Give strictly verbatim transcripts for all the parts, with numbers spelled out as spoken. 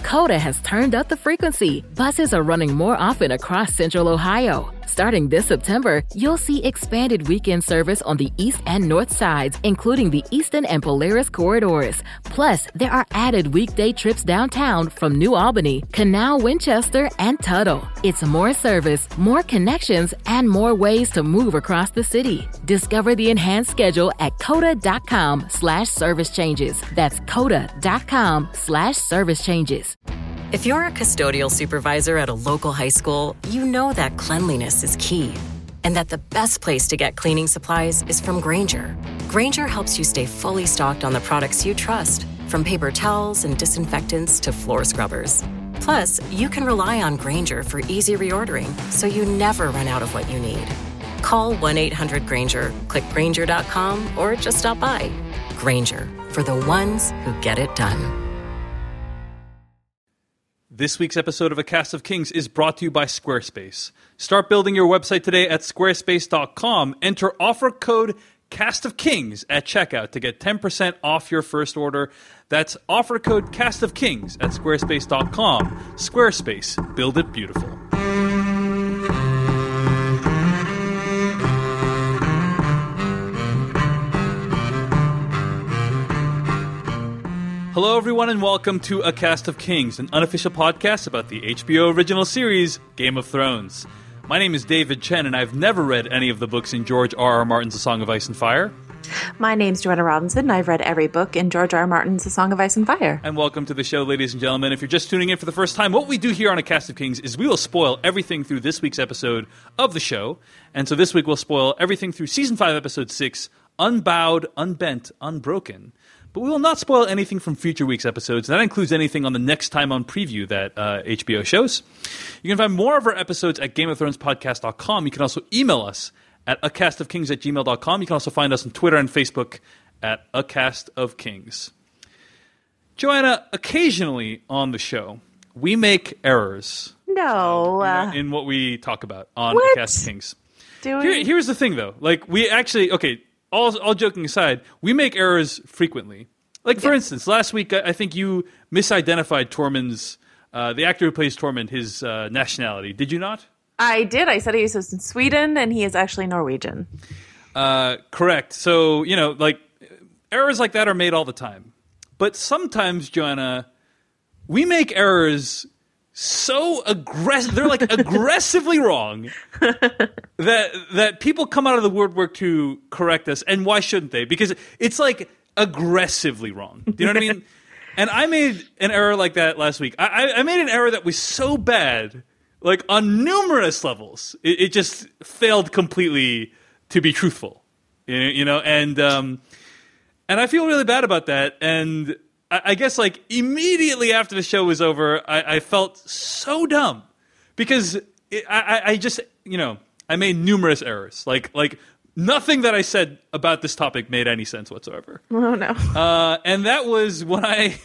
Coda has turned up the frequency. Buses are running more often across Central Ohio. Starting this September, you'll see expanded weekend service on the east and north sides, including the Eastern and Polaris corridors. Plus, there are added weekday trips downtown from New Albany, Canal, Winchester, and Tuttle. It's more service, more connections, and more ways to move across the city. Discover the enhanced schedule at coda.com slash service changes. That's coda.com slash service changes. If you're a custodial supervisor at a local high school, you know that cleanliness is key, and that the best place to get cleaning supplies is from Grainger. Grainger helps you stay fully stocked on the products you trust, from paper towels and disinfectants to floor scrubbers. Plus, you can rely on Grainger for easy reordering, so you never run out of what you need. Call one eight hundred Grainger, click Grainger dot com, or just stop by. Grainger, for the ones who get it done. This week's episode of A Cast of Kings is brought to you by Squarespace. Start building your website today at squarespace dot com. Enter offer code Cast of Kings at checkout to get ten percent off your first order. That's offer code Cast of Kings at squarespace dot com. Squarespace. Build it beautiful. Hello, everyone, and welcome to A Cast of Kings, an unofficial podcast about the H B O original series, Game of Thrones. My name is David Chen, and I've never read any of the books in George R. R. Martin's A Song of Ice and Fire. My name's Joanna Robinson, and I've read every book in George R. R. Martin's A Song of Ice and Fire. And welcome to the show, ladies and gentlemen. If you're just tuning in for the first time, what we do here on A Cast of Kings is we will spoil everything through this week's episode of the show. And so this week we'll spoil everything through Season five, Episode six, Unbowed, Unbent, Unbroken. But we will not spoil anything from future week's episodes. That includes anything on the Next Time On preview that uh, H B O shows. You can find more of our episodes at game of thrones podcast dot com. You can also email us at a cast of kings at gmail dot com. You can also find us on Twitter and Facebook at A Cast of Kings. Joanna, occasionally on the show, we make errors. No. Uh, in, in what we talk about on what? A Cast of Kings. Do we? Here, here's the thing, though. Like, we actually, okay, All, all joking aside, we make errors frequently. Like, for yeah. instance, last week, I, I think you misidentified Tormund's, uh, the actor who plays Tormund, his uh, nationality. Did you not? I did. I said he was in Sweden, and he is actually Norwegian. Uh, correct. So, you know, like, errors like that are made all the time. But sometimes, Joanna, we make errors so aggressive, they're like aggressively wrong that that people come out of the woodwork to correct us. And why shouldn't they? Because it's like aggressively wrong. Do you know what I mean? And I made an error like that last week. I, I made an error that was so bad, like on numerous levels, it, it just failed completely to be truthful. You know, and um, and I feel really bad about that. And I guess, like, immediately after the show was over, I, I felt so dumb because it, I, I just, you know, I made numerous errors. Like, like nothing that I said about this topic made any sense whatsoever. Oh no! Uh, and that was when I,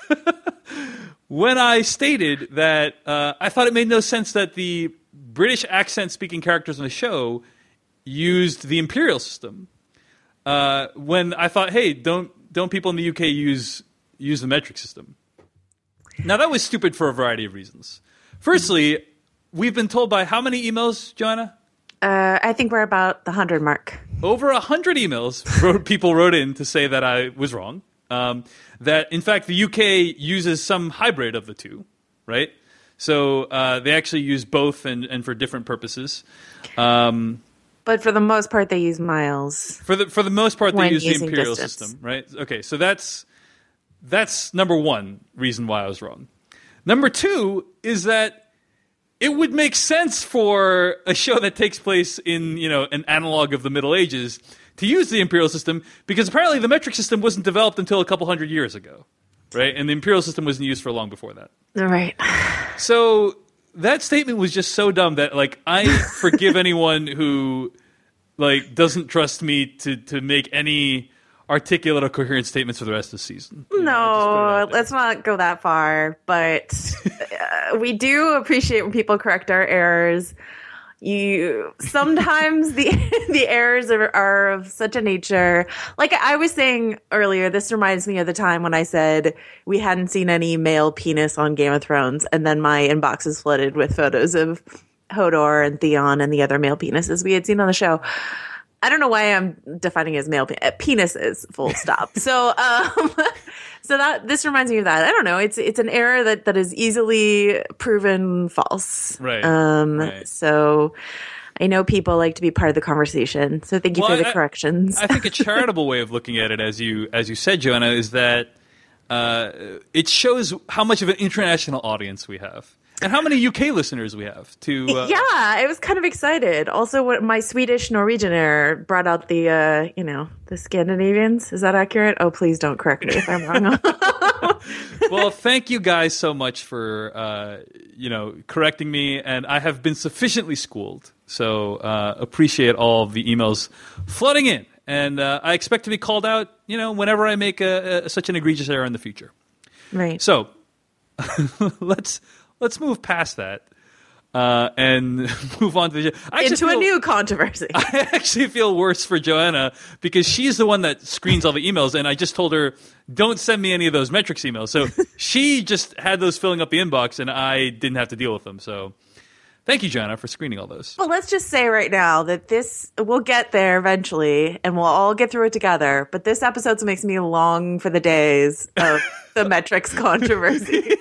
when I stated that uh, I thought it made no sense that the British accent-speaking characters on the show used the imperial system. Uh, when I thought, hey, don't don't people in the U K use use the metric system? Now, that was stupid for a variety of reasons. Firstly, we've been told by how many emails, Joanna? Uh, I think we're about the hundred mark. Over a hundred emails wrote, people wrote in to say that I was wrong. Um, that, in fact, the U K uses some hybrid of the two, right? So uh, they actually use both and, and for different purposes. Um, but for the most part, they use miles. For the for the most part, they use the imperial distance. system, right? Okay, so that's that's number one reason why I was wrong. Number two is that it would make sense for a show that takes place in, you know, an analog of the Middle Ages to use the imperial system, because apparently the metric system wasn't developed until a couple hundred years ago, right? And the imperial system wasn't used for long before that. Right. So that statement was just so dumb that, like, I forgive anyone who, like, doesn't trust me to, to make any articulate or coherent statements for the rest of the season. You no, know, let's not go that far. But uh, we do appreciate when people correct our errors. You sometimes the the errors are, are of such a nature. Like I was saying earlier, this reminds me of the time when I said we hadn't seen any male penis on Game of Thrones, and then my inbox is flooded with photos of Hodor and Theon and the other male penises we had seen on the show. I don't know why I'm defining as male pe- penises, full stop. so, um, so that this reminds me of that. I don't know. It's it's an error that, that is easily proven false. Right. Um. right. So, I know people like to be part of the conversation. So, thank you well, for the I, corrections. I think a charitable way of looking at it, as you as you said, Joanna, is that uh, it shows how much of an international audience we have. And how many U K listeners we have to? Uh, yeah, I was kind of excited. Also, what my Swedish Norwegian error brought out the, uh, you know, the Scandinavians. Is that accurate? Oh, please don't correct me if I'm wrong. Well, thank you guys so much for, uh, you know, correcting me, and I have been sufficiently schooled. So uh, appreciate all of the emails flooding in, and uh, I expect to be called out, you know, whenever I make a, a, such an egregious error in the future. Right. So let's. Let's move past that uh, and move on to the I into feel, a new controversy. I actually feel worse for Joanna because she's the one that screens all the emails, and I just told her, don't send me any of those metrics emails. So she just had those filling up the inbox, and I didn't have to deal with them. So thank you, Joanna, for screening all those. Well, let's just say right now that this, we'll get there eventually, and we'll all get through it together. But this episode makes me long for the days of the metrics controversy.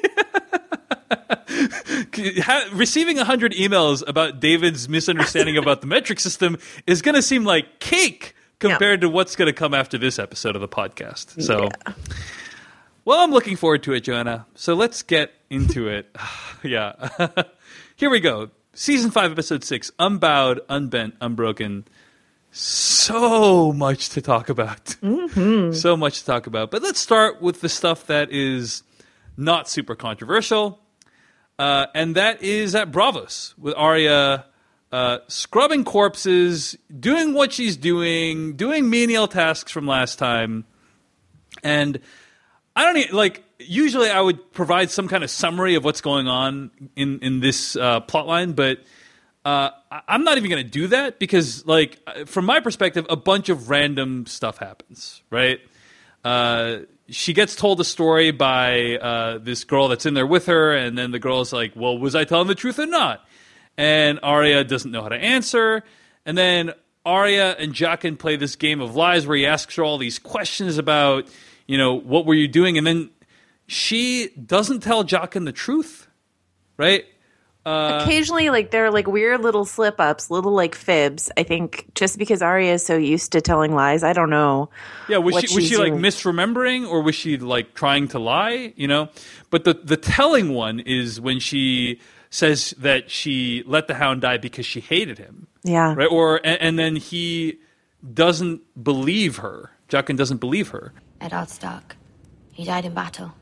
Receiving one hundred emails about David's misunderstanding about the metric system is going to seem like cake compared yeah. to what's going to come after this episode of the podcast. So, yeah. Well, I'm looking forward to it, Joanna. So let's get into it. yeah. Here we go. Season five, episode six, Unbowed, Unbent, Unbroken. So much to talk about. Mm-hmm. So much to talk about. But let's start with the stuff that is not super controversial. Uh, and that is at Braavos with Arya uh, scrubbing corpses, doing what she's doing, doing menial tasks from last time. And I don't need, like, usually I would provide some kind of summary of what's going on in, in this uh, plotline, but uh, I'm not even going to do that because, like, from my perspective, a bunch of random stuff happens, right? Uh She gets told a story by uh, this girl that's in there with her, and then the girl's like, well, was I telling the truth or not? And Arya doesn't know how to answer. And then Arya and Jaqen play this game of lies where he asks her all these questions about, you know, what were you doing? And then she doesn't tell Jaqen the truth, right? Uh, Occasionally, like, there are, like, weird little slip-ups, little, like, fibs, I think, just because Arya is so used to telling lies. I don't know. Yeah, was what she, was she like, doing. misremembering, or was she, like, trying to lie, you know? But the, the telling one is when she says that she let the Hound die because she hated him. Yeah. Right? Or, and, and then he doesn't believe her. Jaqen doesn't believe her. Eddard Stark. He died in battle.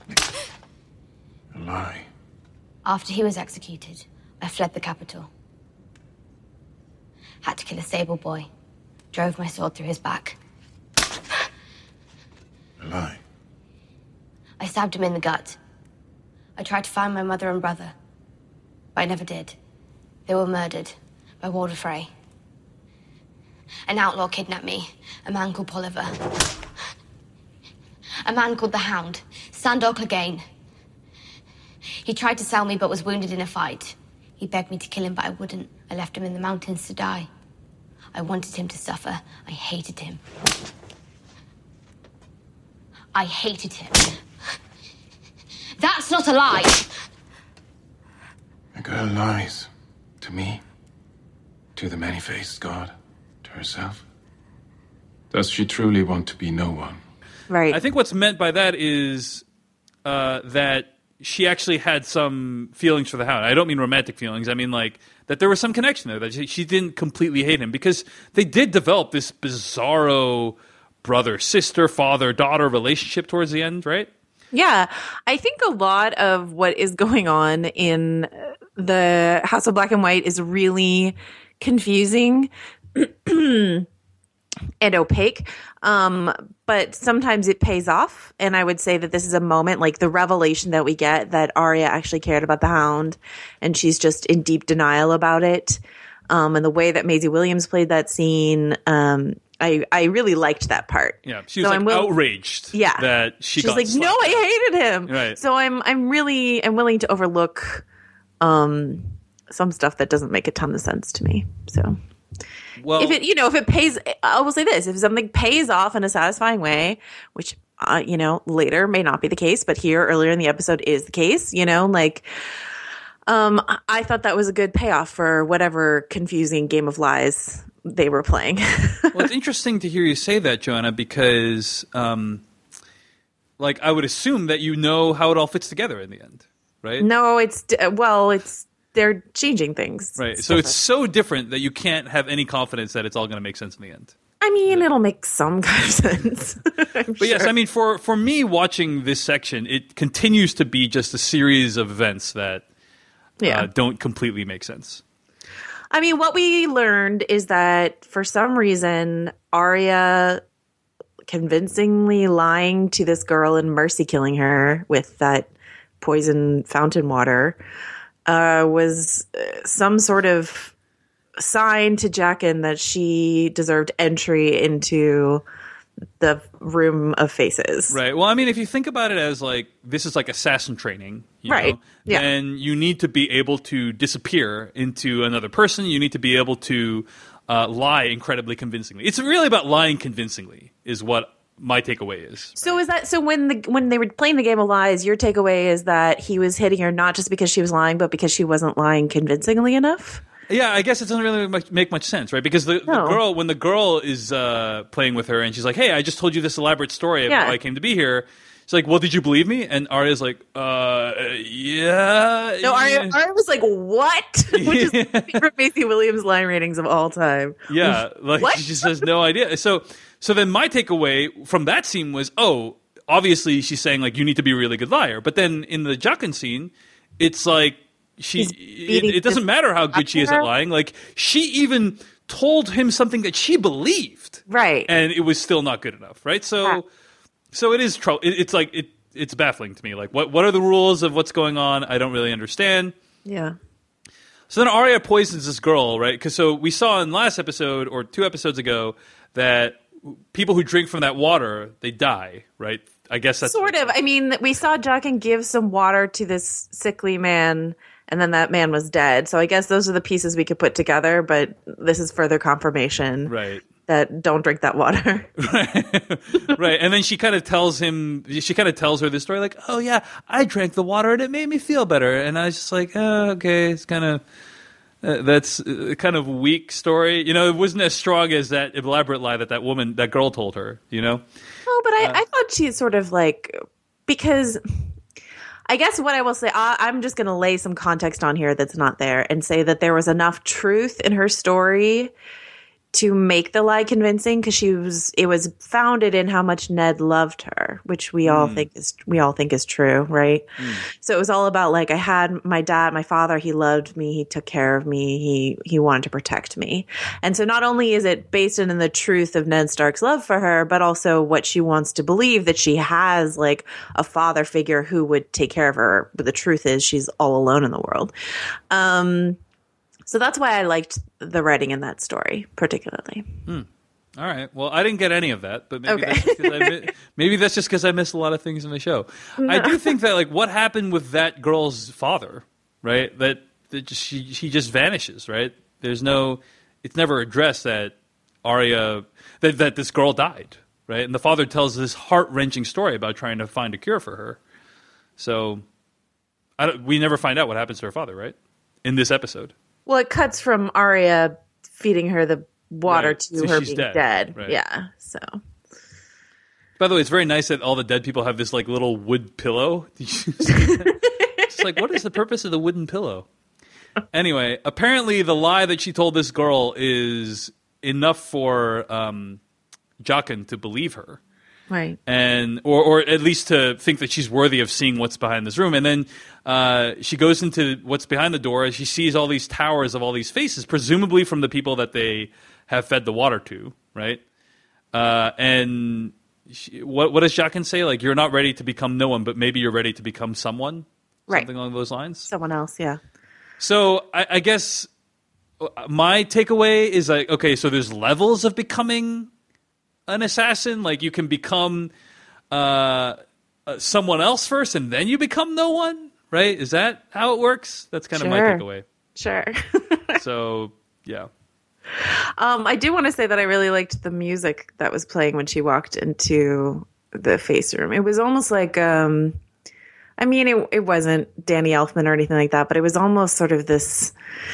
A lie. After he was executed, I fled the capital. Had to kill a stable boy. Drove my sword through his back. A lie. I stabbed him in the gut. I tried to find my mother and brother, but I never did. They were murdered by Walder Frey. An outlaw kidnapped me, a man called Polliver. A man called the Hound, Sandor Clegane. He tried to sell me but was wounded in a fight. He begged me to kill him, but I wouldn't. I left him in the mountains to die. I wanted him to suffer. I hated him. I hated him. That's not a lie! A girl lies. To me. To the many-faced god. To herself. Does she truly want to be no one? Right. I think what's meant by that is uh, that she actually had some feelings for the Hound. I don't mean romantic feelings. I mean, like, that there was some connection there, that she, she didn't completely hate him. Because they did develop this bizarro brother-sister, father-daughter relationship towards the end, right? Yeah. I think a lot of what is going on in the House of Black and White is really confusing and opaque. Um, but sometimes it pays off. And I would say that this is a moment, like the revelation that we get that Arya actually cared about the Hound and she's just in deep denial about it. Um, and the way that Maisie Williams played that scene, um, I, I really liked that part. Yeah, she was so like I'm will- outraged yeah. that she She's got like, slapped no, down. I hated him. Right. So I'm I'm really I'm willing to overlook um, some stuff that doesn't make a ton of sense to me. So Well, if it you know if it pays, I will say this: if something pays off in a satisfying way, which uh, you know later may not be the case, but here earlier in the episode is the case. You know, like. Um, I thought that was a good payoff for whatever confusing game of lies they were playing. well, it's interesting to hear you say that, Joanna, because, um, like, I would assume that you know how it all fits together in the end, right? No, it's well, it's they're changing things. Right. It's so different. it's so different that you can't have any confidence that it's all going to make sense in the end. I mean, it'll make some kind of sense. But sure. yes, I mean, for for me watching this section, it continues to be just a series of events that. Yeah. Uh, don't completely make sense. I mean, what we learned is that for some reason, Arya convincingly lying to this girl and mercy killing her with that poison fountain water uh, was some sort of sign to Jaqen that she deserved entry into the room of faces. Right. Well, I mean, if you think about it as like this is like assassin training, you right? know, yeah. And you need to be able to disappear into another person. You need to be able to uh, lie incredibly convincingly. It's really about lying convincingly, is what my takeaway is. Right? So is that so when the when they were playing the game of lies, your takeaway is that he was hitting her not just because she was lying, but because she wasn't lying convincingly enough? Yeah, I guess it doesn't really much, make much sense, right? Because the, No. the girl, when the girl is uh, playing with her and she's like, hey, I just told you this elaborate story of Yeah. how I came to be here. She's like, well, did you believe me? And Arya's like, uh, yeah. No, Arya, yeah. Arya was like, what? Which is my favorite Maisie Williams line ratings of all time. Yeah, like What? she just has no idea. So, so then my takeaway from that scene was, oh, obviously she's saying like you need to be a really good liar. But then in the Jaqen scene, it's like she. He's It, beating it doesn't his- matter how good she is at lying. Like she even told him something that she believed, Right. and it was still not good enough, right? So, Yeah. so it is trouble. It, it's like it. It's baffling to me. Like what? What are the rules of what's going on? I don't really understand. Yeah. So then Arya poisons this girl, right? Because so we saw in last episode or two episodes ago that people who drink from that water, they die, right? I guess that's Sort of. I mean, we saw Jaqen give some water to this sickly man, and then that man was dead. So I guess those are the pieces we could put together, but this is further confirmation right. that don't drink that water. Right. And then she kind of tells him, she kind of tells her this story like, oh, yeah, I drank the water and it made me feel better. And I was just like, oh, okay, it's kind of, uh, that's a kind of weak story. You know, it wasn't as strong as that elaborate lie that that woman, that girl told her, you know? Oh, but I, I thought she sort of like, because I guess what I will say, I, I'm just going to lay some context on here that's not there and say that there was enough truth in her story to make the lie convincing, because she was it was founded in how much Ned loved her, which we all think is we all think is true, right? So it was all about like I had my dad, my father, he loved me, he took care of me, he he wanted to protect me. And so not only is it based in the truth of Ned Stark's love for her, but also what she wants to believe, that she has like a father figure who would take care of her. But the truth is she's all alone in the world. Um So that's why I liked the writing in that story particularly. All right. Well, I didn't get any of that, but maybe Okay. that's just 'cause I mi- maybe that's just because I missed a lot of things in the show. I do think that like what happened with that girl's father, right? That, that just, she she just vanishes, right? There's no, it's never addressed that Arya that that this girl died, right? And the father tells this heart wrenching story about trying to find a cure for her. So, I don't, we never find out what happens to her father, right? In this episode. Well, it cuts from Arya feeding her the water Right. to So her she's being dead. dead. Right. Yeah. So By the way, it's very nice that all the dead people have this like little wood pillow. It's like, what is the purpose of the wooden pillow? Anyway, apparently the lie that she told this girl is enough for um, Jaqen to believe her, right. and or or at least to think that she's worthy of seeing what's behind this room. And then uh, she goes into what's behind the door, and she sees all these towers of all these faces, presumably from the people that they have fed the water to, right? Uh, and she, what what does Jaqen say? Like, you're not ready to become no one, but maybe you're ready to become someone, Right. something along those lines. Someone else. Yeah. So I, I guess my takeaway is like, okay, so there's levels of becoming an assassin. Like you can become uh, uh, someone else first, and then you become no one, right? Is that how it works? That's kind Sure. of my takeaway. Sure. So yeah. Um, I do want to say that I really liked the music that was playing when she walked into the face room. It was almost like, um, I mean, it, it wasn't Danny Elfman or anything like that, but it was almost sort of this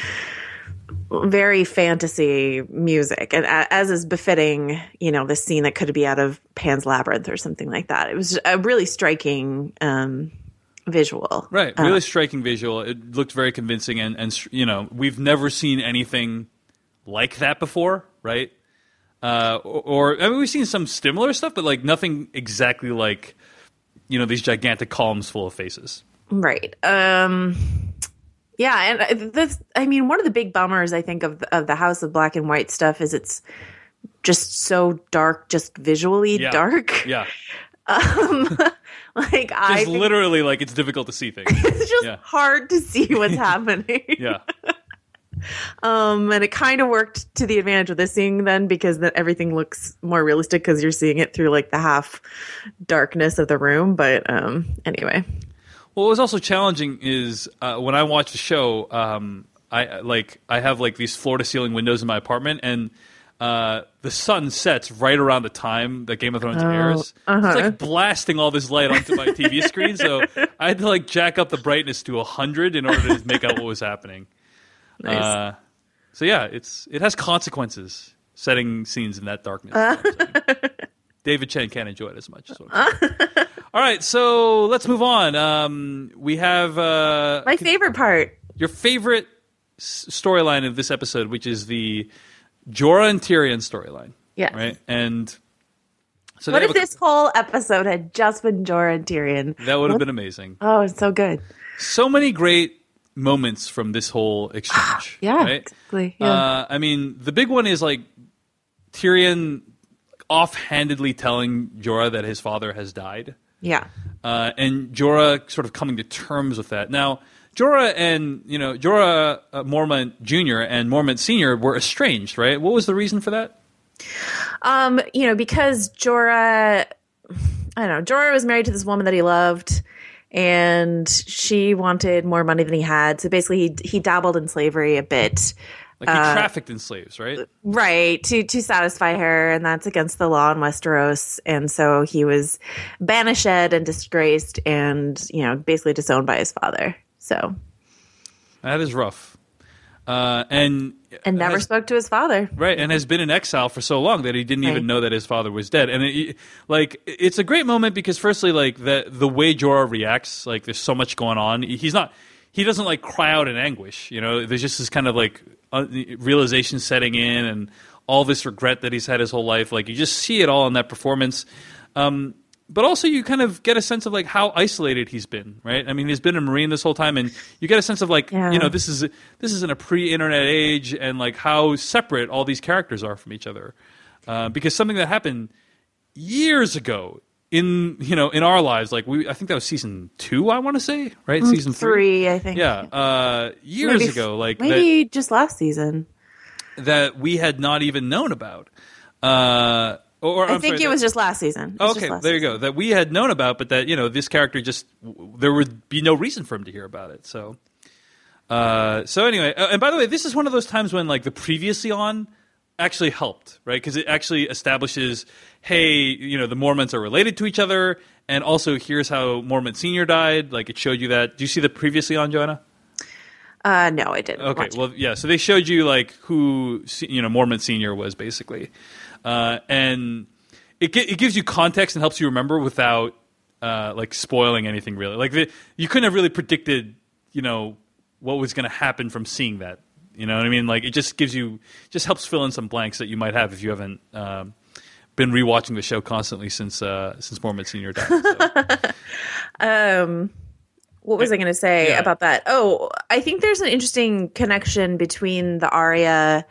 very fantasy music, and a- as is befitting, you know, this scene that could be out of Pan's Labyrinth or something like that. It was a really striking um, visual. Right. Uh, Really striking visual. It looked very convincing, and, and you know, we've never seen anything like that before, right? Uh, or, or I mean, we've seen some similar stuff, but like nothing exactly like, you know, these gigantic columns full of faces. Right. Um, yeah, and this, I mean, one of the big bummers I think of the, of the House of Black and White stuff is it's just so dark, just visually Yeah. dark. Yeah. Um, like I Just think literally, like, it's difficult to see things. it's just Yeah. hard to see what's happening. Yeah. Um, and it kind of worked to the advantage of this scene then, because that everything looks more realistic because you're seeing it through like the half darkness of the room. But um, anyway. Well, what was also challenging is uh, when I watch the show, um, I like I have like these floor to ceiling windows in my apartment, and uh, the sun sets right around the time that Game of Thrones airs. uh-huh. It's like blasting all this light onto my T V screen, so I had to like jack up the brightness to a hundred in order to make out what was happening. Nice. Uh, so yeah, it's it has consequences setting scenes in that darkness. You know what I'm saying? David Chen can't enjoy it as much. Is what I'm saying. All right, so let's move on. Um, we have uh, My favorite part. your favorite s- storyline of this episode, which is the Jorah and Tyrion storyline. Yes. Right, and so What they if have a- this whole episode had just been Jorah and Tyrion? that would have been amazing. Oh, it's so good. So many great moments from this whole exchange. Yeah, right? exactly. Yeah. Uh, I mean, the big one is like Tyrion offhandedly telling Jorah that his father has died, yeah. uh, and Jorah sort of coming to terms with that. Now, Jorah and you know Jorah uh, Mormont Junior and Mormont Senior were estranged, right? What was the reason for that? Um, you know, because Jorah, I don't know, Jorah was married to this woman that he loved, and she wanted more money than he had. So basically, he he dabbled in slavery a bit, Like he trafficked in slaves, right? right, to to satisfy her, and that's against the law in Westeros. And so he was banished and disgraced, and you know, basically disowned by his father. So That is rough. Uh, and and never has- spoke to his father. Right, and has been in exile for so long that he didn't even Right. know that his father was dead. And it, like, it's a great moment because, firstly, like the the way Jorah reacts, like there's so much going on. He's not, he doesn't like cry out in anguish. You know, there's just this kind of like uh, realization setting in, and all this regret that he's had his whole life. Like you just see it all in that performance. Um, but also, you kind of get a sense of like how isolated he's been, right? I mean, he's been a Marine this whole time, and you get a sense of like, Yeah. you know, this is this is in a pre-internet age, and like how separate all these characters are from each other, uh, because something that happened years ago in you know in our lives, like we, I think that was season two, I want to say, right? Season three, Three, I think. yeah, uh, years Maybe- ago, like maybe just last season. that, that we had not even known about. Uh, or, I I'm think sorry, it that- was just last season. It was Okay, just last there you season. go. That we had known about, but that you know this character just w- there would be no reason for him to hear about it. So, uh, so anyway, uh, and by the way, this is one of those times when like the previously on actually helped, right? Because it actually establishes, hey, you know, the Mormonts are related to each other, and also here's how Mormont Senior died. Like it showed you that. Do you see the previously on, Joanna? Uh, no, I didn't. Okay, watch it. well, yeah. So they showed you like who you know Mormont Senior was basically, uh, and it gi- it gives you context and helps you remember without uh, like spoiling anything really. Like the, you couldn't have really predicted, you know, what was going to happen from seeing that. You know what I mean? Like it just gives you just helps fill in some blanks that you might have if you haven't um, been rewatching the show constantly since uh, since Mormont Senior died. So. Um, what was I going to say Yeah. about that? Oh, I think there's an interesting connection between the Arya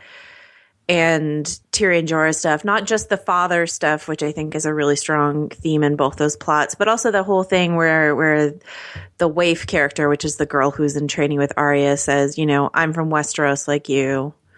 and Tyrion Jorah stuff, not just the father stuff, which I think is a really strong theme in both those plots, but also the whole thing where where the waif character, which is the girl who's in training with Arya, says, you know, I'm from Westeros like you.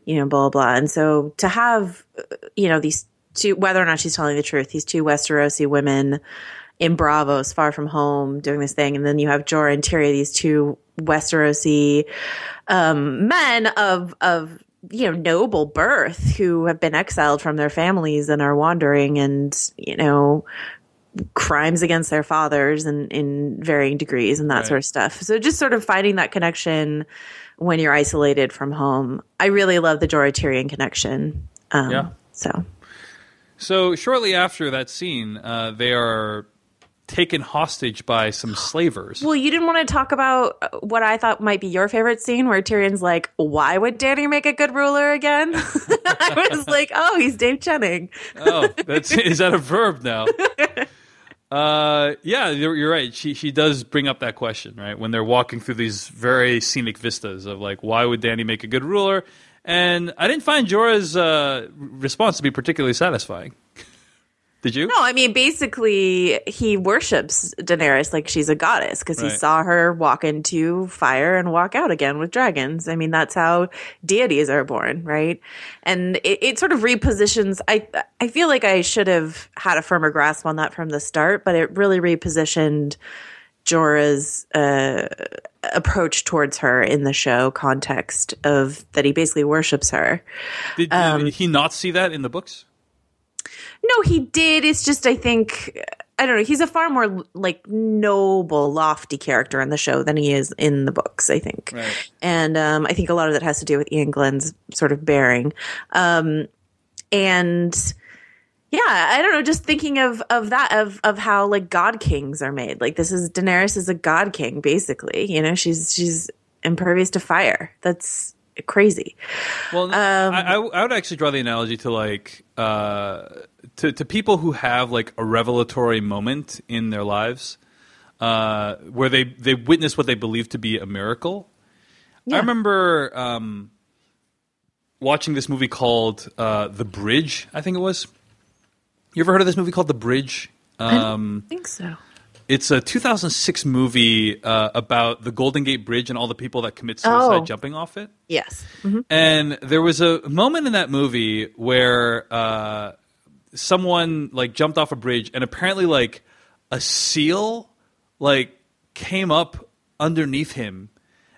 you know, blah, blah, blah. And so to have, you know, these two, whether or not she's telling the truth, these two Westerosi women in Braavos, far from home, doing this thing. And then you have Jorah and Tyrion, these two Westerosi um, men of, of, you know, noble birth who have been exiled from their families and are wandering and, you know, crimes against their fathers and in varying degrees and that right. sort of stuff. So just sort of finding that connection when you're isolated from home. I really love the Jorah Tyrion connection. Um, yeah. So. So shortly after that scene, uh, they are taken hostage by some slavers. Well, you didn't want to talk about what I thought might be your favorite scene where Tyrion's like, why would Dany make a good ruler again? I was like, oh, he's Dave Chenning. Oh, that's is that a verb now? Uh, yeah, you're, you're right. She she does bring up that question, right? When they're walking through these very scenic vistas of like, why would Dany make a good ruler? And I didn't find Jorah's uh, response to be particularly satisfying. Did you? No, I mean, basically, he worships Daenerys like she's a goddess because Right. he saw her walk into fire and walk out again with dragons. I mean, that's how deities are born, right? And it, it sort of repositions. I I feel like I should have had a firmer grasp on that from the start, but it really repositioned Jorah's uh, approach towards her in the show context of that he basically worships her. Did, Um, did he not see that in the books? No, he did. It's just, I think, I don't know. He's a far more like noble, lofty character in the show than he is in the books, I think. Right. And um, I think a lot of that has to do with Ian Glenn's sort of bearing. Um, and yeah, I don't know. Just thinking of of that of of how like god kings are made. Like this is Daenerys is a god king, basically. You know, she's she's impervious to fire. That's crazy. Well, Um, I, I I would actually draw the analogy to like uh, to to people who have like a revelatory moment in their lives uh, where they they witness what they believe to be a miracle. I remember um, watching this movie called uh, The Bridge. I think it was. You ever heard of this movie called The Bridge? Um, I think so. It's a two thousand six movie uh, about the Golden Gate Bridge and all the people that commit suicide Oh. jumping off it. Yes. Mhm. And there was a moment in that movie where uh, someone like jumped off a bridge, and apparently like a seal like came up underneath him,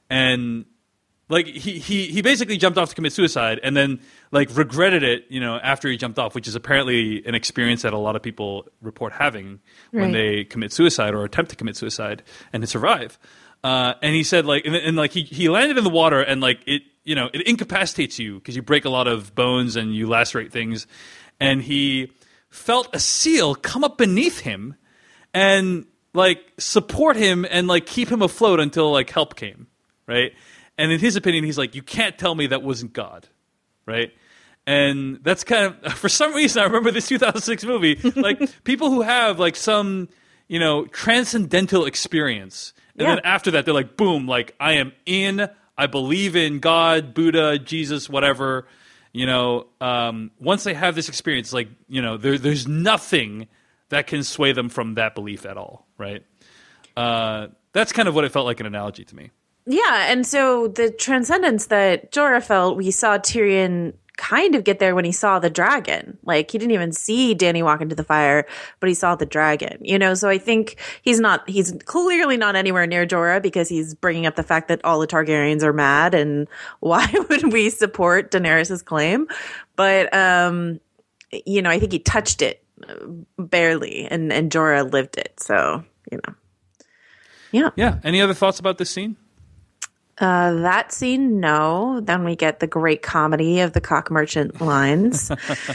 and like he, he he basically jumped off to commit suicide, and then like regretted it, you know, after he jumped off, which is apparently an experience that a lot of people report having when Right. they commit suicide or attempt to commit suicide and to survive. Uh, and he said like, and, and like he, he landed in the water, and like it, you know, it incapacitates you because you break a lot of bones and you lacerate things. And he felt a seal come up beneath him and like support him and like keep him afloat until like help came, right? And in his opinion, he's like, you can't tell me that wasn't God, right? And that's kind of, for some reason, I remember this two thousand six movie, like people who have like some, you know, transcendental experience. And Yeah. then after that, they're like, boom, like I am in, I believe in God, Buddha, Jesus, whatever. You know, um, once they have this experience, like, you know, there, there's nothing that can sway them from that belief at all, right? Uh, that's kind of what it felt like an analogy to me. Yeah, and so the transcendence that Jorah felt, we saw Tyrion kind of get there when he saw the dragon. Like, he didn't even see Dany walk into the fire, but he saw the dragon, you know? So I think he's not, he's clearly not anywhere near Jorah because he's bringing up the fact that all the Targaryens are mad and why would we support Daenerys' claim? But, um, you know, I think he touched it barely and, and Jorah lived it. So, you know. Yeah. Yeah. Any other thoughts about this scene? Uh, that scene, no. Then we get the great comedy of the cock merchant lines.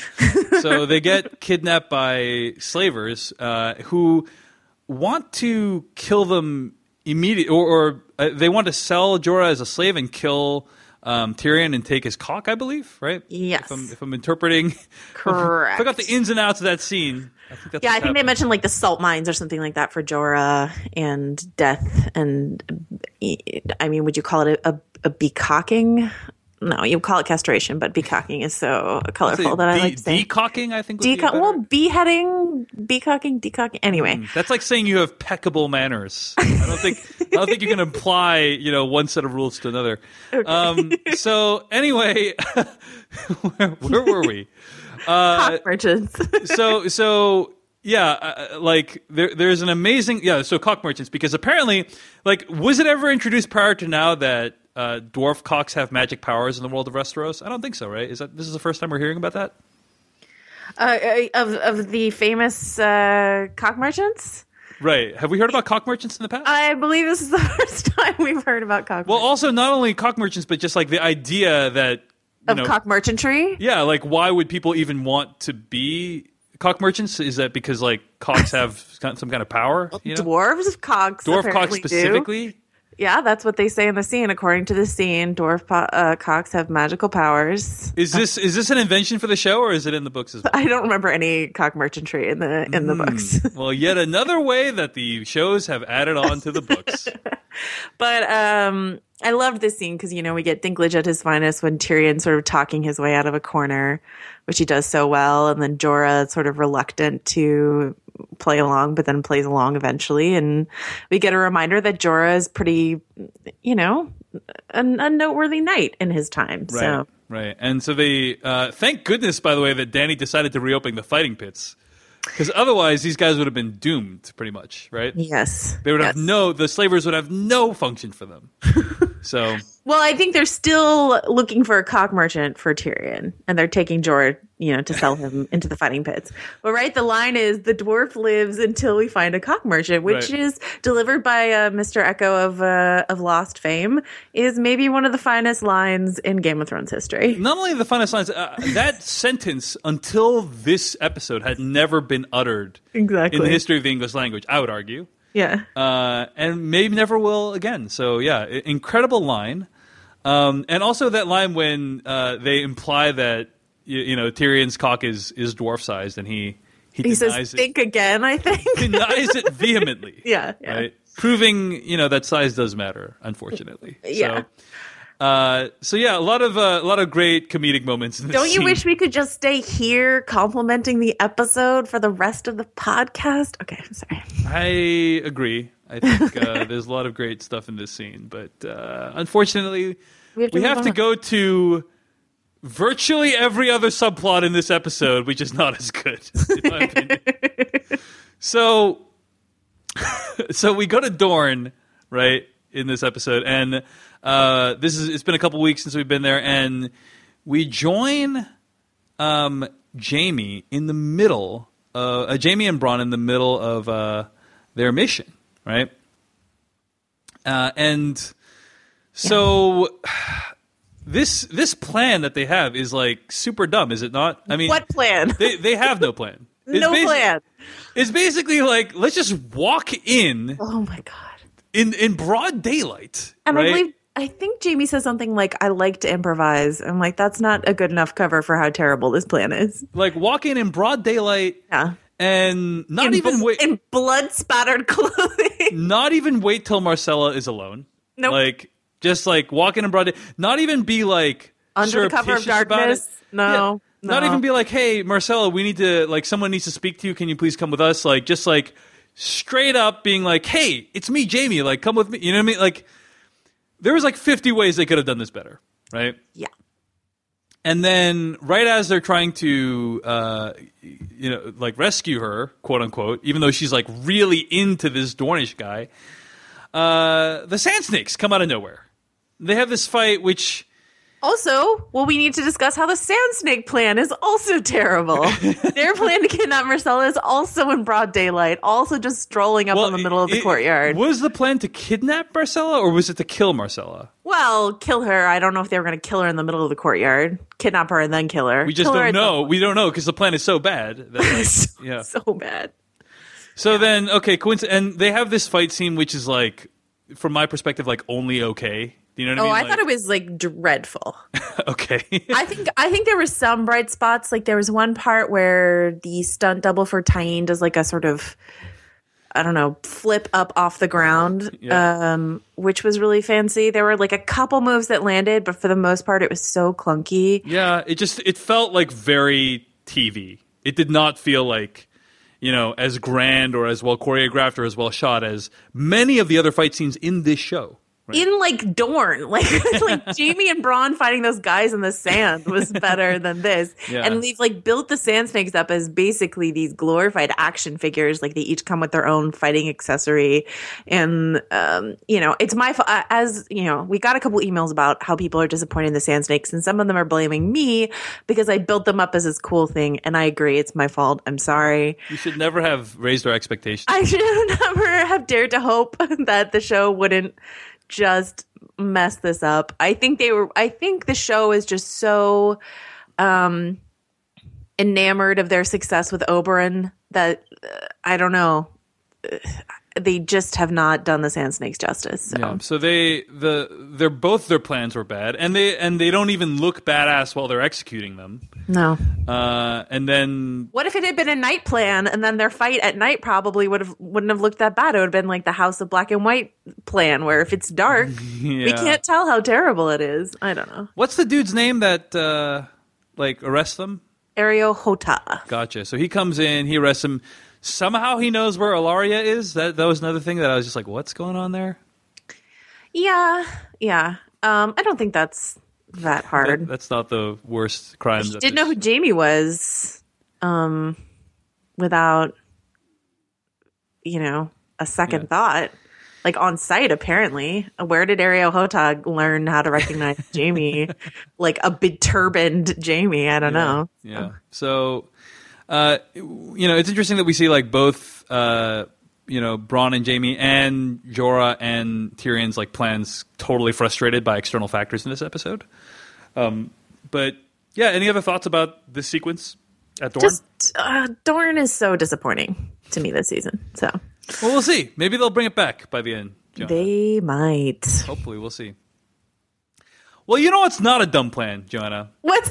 So they get kidnapped by slavers uh, who want to kill them immediately, or, or uh, they want to sell Jorah as a slave and kill um, Tyrion and take his cock, I believe, right? Yes. If I'm, if I'm interpreting. Correct. I forgot the ins and outs of that scene. I think that's Yeah, I what's think they happening. mentioned like the salt mines or something like that for Jorah and death. And I mean, would you call it a, a, a becocking? no, you call it castration, but beecocking is so colorful that I de- like to say. Decocking, I think. Would be Deco- better. well, beheading, beecocking, decocking. Anyway, Mm, that's like saying you have peccable manners. I don't think I don't think you can apply, you know, one set of rules to another. Okay. Um, so anyway, where, where were we? Uh, cock merchants. so so yeah, uh, like there there's an amazing yeah. So cock merchants, because apparently, like, was it ever introduced prior to now that uh, dwarf cocks have magic powers in the world of Westeros? I don't think so, right? Is that this is the first time we're hearing about that? uh, of of the famous uh, cock merchants. Right. Have we heard about cock merchants in the past? I believe this is the first time we've heard about cock. Well, merchants. also not only cock merchants, but just like the idea that you of know, cock merchantry. yeah, like why would people even want to be cock merchants? Is that because like cocks have some kind of power? You know? Dwarves cocks. Dwarf cocks apparently do. specifically. Yeah, that's what they say in the scene. According to the scene, dwarf po- uh, cocks have magical powers. Is this is this an invention for the show, or is it in the books as well? I don't remember any cock merchantry in the in the books. Well, yet another way that the shows have added on to the books. But um, I loved this scene because, you know, we get Dinklage at his finest when Tyrion sort of talking his way out of a corner, which he does so well. And then Jorah sort of reluctant to play along, but then plays along eventually. And we get a reminder that Jorah is pretty, you know, a, a noteworthy knight in his time. Right, So right. And so they, uh, thank goodness, by the way, that Dany decided to reopen the fighting pits. Because otherwise, these guys would have been doomed, pretty much, right? yes. They would yes. have no, the slavers would have no function for them. So, Well, I think they're still looking for a cock merchant for Tyrion, and they're taking Jorah, you know, to sell him into the fighting pits. But right, the line is the dwarf lives until we find a cock merchant, which Right. is delivered by uh, Mister Echo of uh, of Lost fame, is maybe one of the finest lines in Game of Thrones history. not only the funnest lines, uh, that sentence until this episode had never been uttered Exactly. in the history of the English language, I would argue. Yeah. Uh, and maybe never will again. So, yeah, i- incredible line. Um, and also that line when uh, they imply that, you, you know, Tyrion's cock is, is dwarf-sized, and he, he, He denies says, it. "Think again." I think. denies it vehemently. Yeah, yeah. Right? Proving, you know, that size does matter, unfortunately. Yeah. So, uh, so yeah, a lot of uh, a lot of great comedic moments in this Don't you scene. wish we could just stay here complimenting the episode for the rest of the podcast? Okay, I'm sorry. I agree. I think uh, there's a lot of great stuff in this scene, but uh, unfortunately, We have to we move have to on. go to virtually every other subplot in this episode, which is not as good, in my opinion. So, so we go to Dorne, right, in this episode, and uh, this is it's been a couple weeks since we've been there, and we join um, Jaime in the middle, uh, uh, Jaime and Bronn in the middle of uh, their mission, right? Uh, and so this this plan that they have is like super dumb, is it not? I mean, What plan? They they have no plan. It's No basi- plan. It's basically like, let's just walk in Oh my god. in in broad daylight, And right? I believe I think Jamie says something like, "I like to improvise." I'm like, that's not a good enough cover for how terrible this plan is. Like walk in in broad daylight, Yeah. and not in even bl- wait, in blood spattered clothing. not even wait till Marcella is alone. Nope. Like just like walk in in broad day. Not even be like Under the cover of surreptitious about darkness. it. No, Yeah. Not no. even be like, hey, Marcella, we need to like someone needs to speak to you. Can you please come with us? Like just like straight up being like, hey, it's me, Jamie. Like come with me. You know what I mean? Like there was like fifty ways they could have done this better, right? Yeah. And then, right as they're trying to, uh, you know, like rescue her, quote unquote, even though she's like really into this Dornish guy, uh, the Sand Snakes come out of nowhere. They have this fight, which Also, well, we need to discuss how the Sand Snake plan is also terrible. Their plan to kidnap Marcella is also in broad daylight, also just strolling up well, in the middle of the it- courtyard. Was the plan to kidnap Marcella, or was it to kill Marcella? Well, kill her. I don't know if they were going to kill her in the middle of the courtyard, kidnap her, and then kill her. We just Kill her don't at know. We don't know because the plan is so bad. That, like, so, yeah. so bad. So then, okay, coinc- and they have this fight scene, which is like, from my perspective, like only okay. Do you know what Oh, I I mean? thought it was like dreadful. okay. I think I think there were some bright spots. Like there was one part where the stunt double for Tyene does like a sort of I don't know, flip up off the ground, Yeah. um, which was really fancy. There were like a couple moves that landed, but for the most part, it was so clunky. Yeah, it just it felt like very T V. It did not feel like, you know, as grand or as well choreographed or as well shot as many of the other fight scenes in this show. Right. In like Dorne, like like Jamie and Braun fighting those guys in the sand was better than this. Yeah. And they've like built the Sand Snakes up as basically these glorified action figures. Like they each come with their own fighting accessory, and um, you know, it's my fault. As you know, we got a couple emails about how people are disappointed in the Sand Snakes, and some of them are blaming me because I built them up as this cool thing. And I agree, it's my fault. I'm sorry. You should never have raised our expectations. I should never have dared to hope that the show wouldn't just mess this up. I think they were I think the show is just so um enamored of their success with Oberyn that uh, I don't know. They just have not done the Sand Snakes justice. So. Yeah, so they the they're both their plans were bad, and they and they don't even look badass while they're executing them. No. Uh, and then What if it had been a night plan, and then their fight at night probably would have wouldn't have looked that bad? It would have been like the House of Black and White plan, where if it's dark, we Yeah. can't tell how terrible it is. I don't know. what's the dude's name that uh, like arrests them? Ario Hota. Gotcha. So he comes in, he arrests him. Somehow he knows where Ilaria is. That that was another thing that I was just like, what's going on there? Yeah, yeah. Um, I don't think that's that hard. That- that's not the worst crime. He that didn't know this- who Jamie was, um, without, you know, a second Yeah. thought. Like on site, apparently. Where did Ario Hotag learn how to recognize Jamie? Like a beturbaned Jamie? I don't know. Yeah. So, uh, you know, it's interesting that we see like both, uh, you know, Bronn and Jamie and Jorah and Tyrion's like plans totally frustrated by external factors in this episode. Um, but yeah, any other thoughts about this sequence at Dorne? Just uh, Dorne is so disappointing to me this season. So Well, we'll see. Maybe they'll bring it back by the end. Joanna. they might. Hopefully, we'll see. Well, you know what's not a dumb plan, Joanna? What's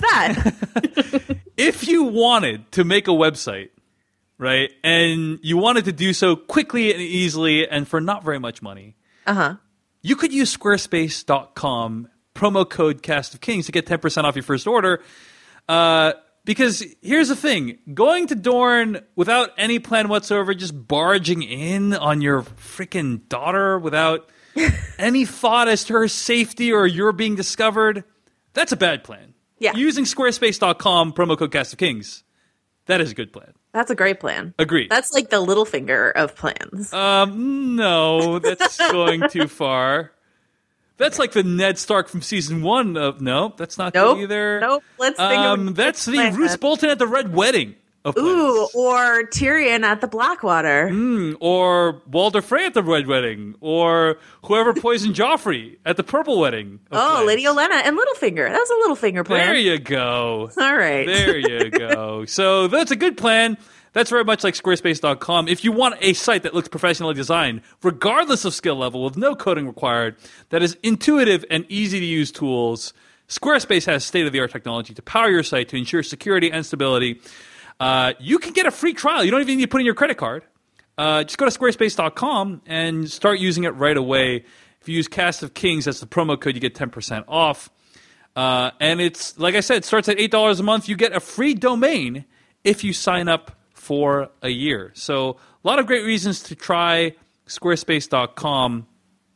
that? If you wanted to make a website, right, and you wanted to do so quickly and easily and for not very much money, Uh huh. you could use squarespace dot com promo code Cast of Kings to get ten percent off your first order. Uh, because here's the thing, going to Dorne without any plan whatsoever, just barging in on your freaking daughter without any thought as to her safety or you're being discovered, that's a bad plan. Yeah. Using squarespace dot com promo code Cast of Kings, that is a good plan. That's a great plan. Agreed. That's like the little finger of plans. Um, no, that's going too far. That's like the Ned Stark from season one of no, that's not Nope. good either. Nope. Let's think of Um, a that's the plan. Roose Bolton at the Red Wedding of Ooh, plans. or Tyrion at the Blackwater. Mm, or Walder Frey at the Red Wedding, or whoever poisoned Joffrey at the Purple Wedding. of Oh, plans. Lady Olenna and Littlefinger. That was a Littlefinger plan. There you go. All right. There you go. So that's a good plan. That's very much like squarespace dot com. If you want a site that looks professionally designed, regardless of skill level, with no coding required, that is intuitive and easy to use tools, Squarespace has state-of-the-art technology to power your site to ensure security and stability. Uh, you can get a free trial. You don't even need to put in your credit card. Uh, just go to squarespace dot com and start using it right away. If you use Cast of Kings, that's the promo code, you get ten percent off. Uh, and it's, like I said, it starts at eight dollars a month. You get a free domain if you sign up for a year. So a lot of great reasons to try squarespace dot com,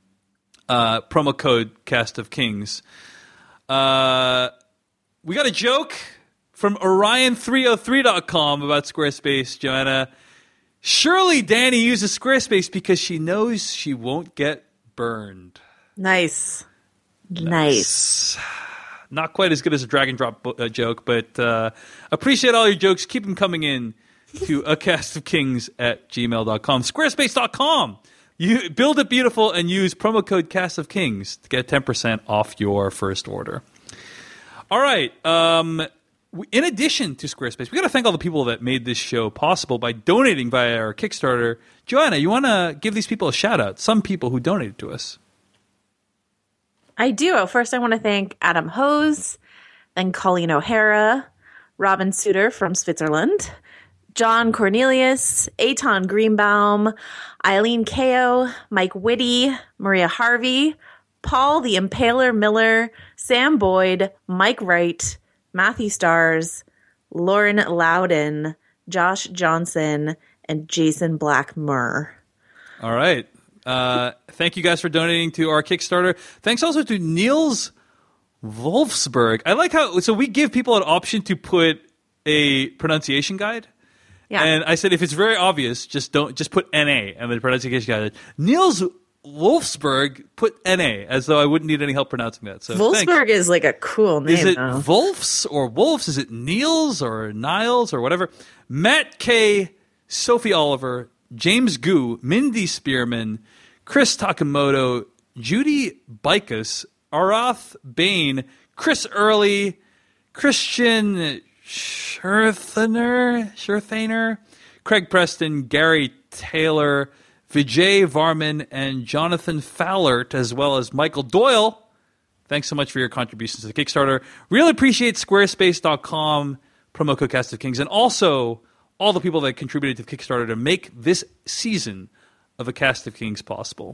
uh, promo code Cast of Kings. Uh, we got a joke from Orion three oh three dot com about Squarespace, Joanna. Surely Dany uses Squarespace because she knows she won't get burned. Nice. Nice. Not quite as good as a drag and drop bo- uh, joke, but uh, appreciate all your jokes. Keep them coming in to a cast of kings at gmail dot com. Squarespace dot com. You build it beautiful and use promo code Cast of Kings to get ten percent off your first order. All right. Um, in addition to Squarespace, we got to thank all the people that made this show possible by donating via our Kickstarter. Joanna, you want to give these people a shout out? Some people who donated to us. I do. First, I want to thank Adam Hose, then Colleen O'Hara, Robin Suter from Switzerland, John Cornelius, Aton Greenbaum, Eileen Kao, Mike Whitty, Maria Harvey, Paul the Impaler Miller, Sam Boyd, Mike Wright, Matthew Stars, Lauren Loudon, Josh Johnson, and Jason Blackmur. All right. Uh, thank you guys for donating to our Kickstarter. Thanks also to Niels Wolfsberg. I like how, so we give people an option to put a pronunciation guide. Yeah. And I said, if it's very obvious, just don't, just put N A and the pronunciation guide. Niels Wolfsberg put N A as though I wouldn't need any help pronouncing that. So Wolfsberg thanks. is like a cool name. Is it though. Wolfs or Wolves? Is it Niels or Niles or whatever? Matt K, Sophie Oliver, James Gu, Mindy Spearman, Chris Takamoto, Judy Bikus, Arath Bain, Chris Early, Christian Scherthaner, Scherthaner, Craig Preston, Gary Taylor, Vijay Varman, and Jonathan Fowlert, as well as Michael Doyle. Thanks so much for your contributions to the Kickstarter. Really appreciate Squarespace dot com, promo code Cast of Kings, and also all the people that contributed to the Kickstarter to make this season of A Cast of Kings possible.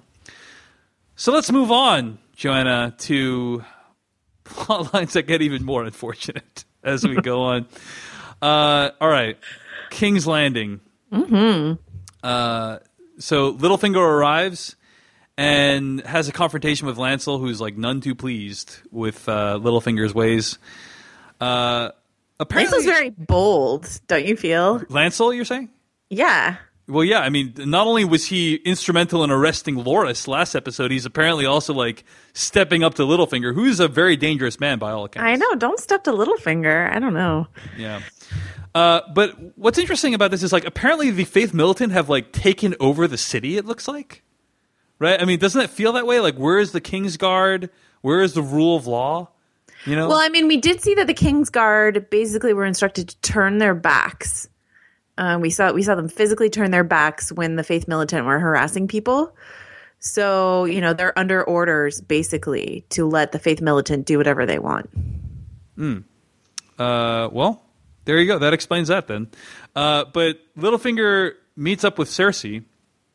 So let's move on, Joanna, to plot lines that get even more unfortunate as we go on. Uh, all right. King's Landing. Mm-hmm. Uh, so Littlefinger arrives and has a confrontation with Lancel, who's like none too pleased with uh, Littlefinger's ways. Uh, apparently, Lancel's very bold, don't you feel? Lancel, you're saying? Yeah. Well, yeah. I mean, not only was he instrumental in arresting Loras last episode, he's apparently also like stepping up to Littlefinger, who's a very dangerous man by all accounts. I know. Don't step to Littlefinger. I don't know. Yeah. Uh, but what's interesting about this is like apparently the Faith Militant have like taken over the city. It looks like, right? I mean, doesn't it feel that way? Like, where is the Kingsguard? Where is the rule of law? You know. Well, I mean, we did see that the Kingsguard basically were instructed to turn their backs. Um, we saw we saw them physically turn their backs when the Faith Militant were harassing people. So, you know, they're under orders basically to let the Faith Militant do whatever they want. Hmm. Uh. Well. There you go. That explains that then. Uh, but Littlefinger meets up with Cersei.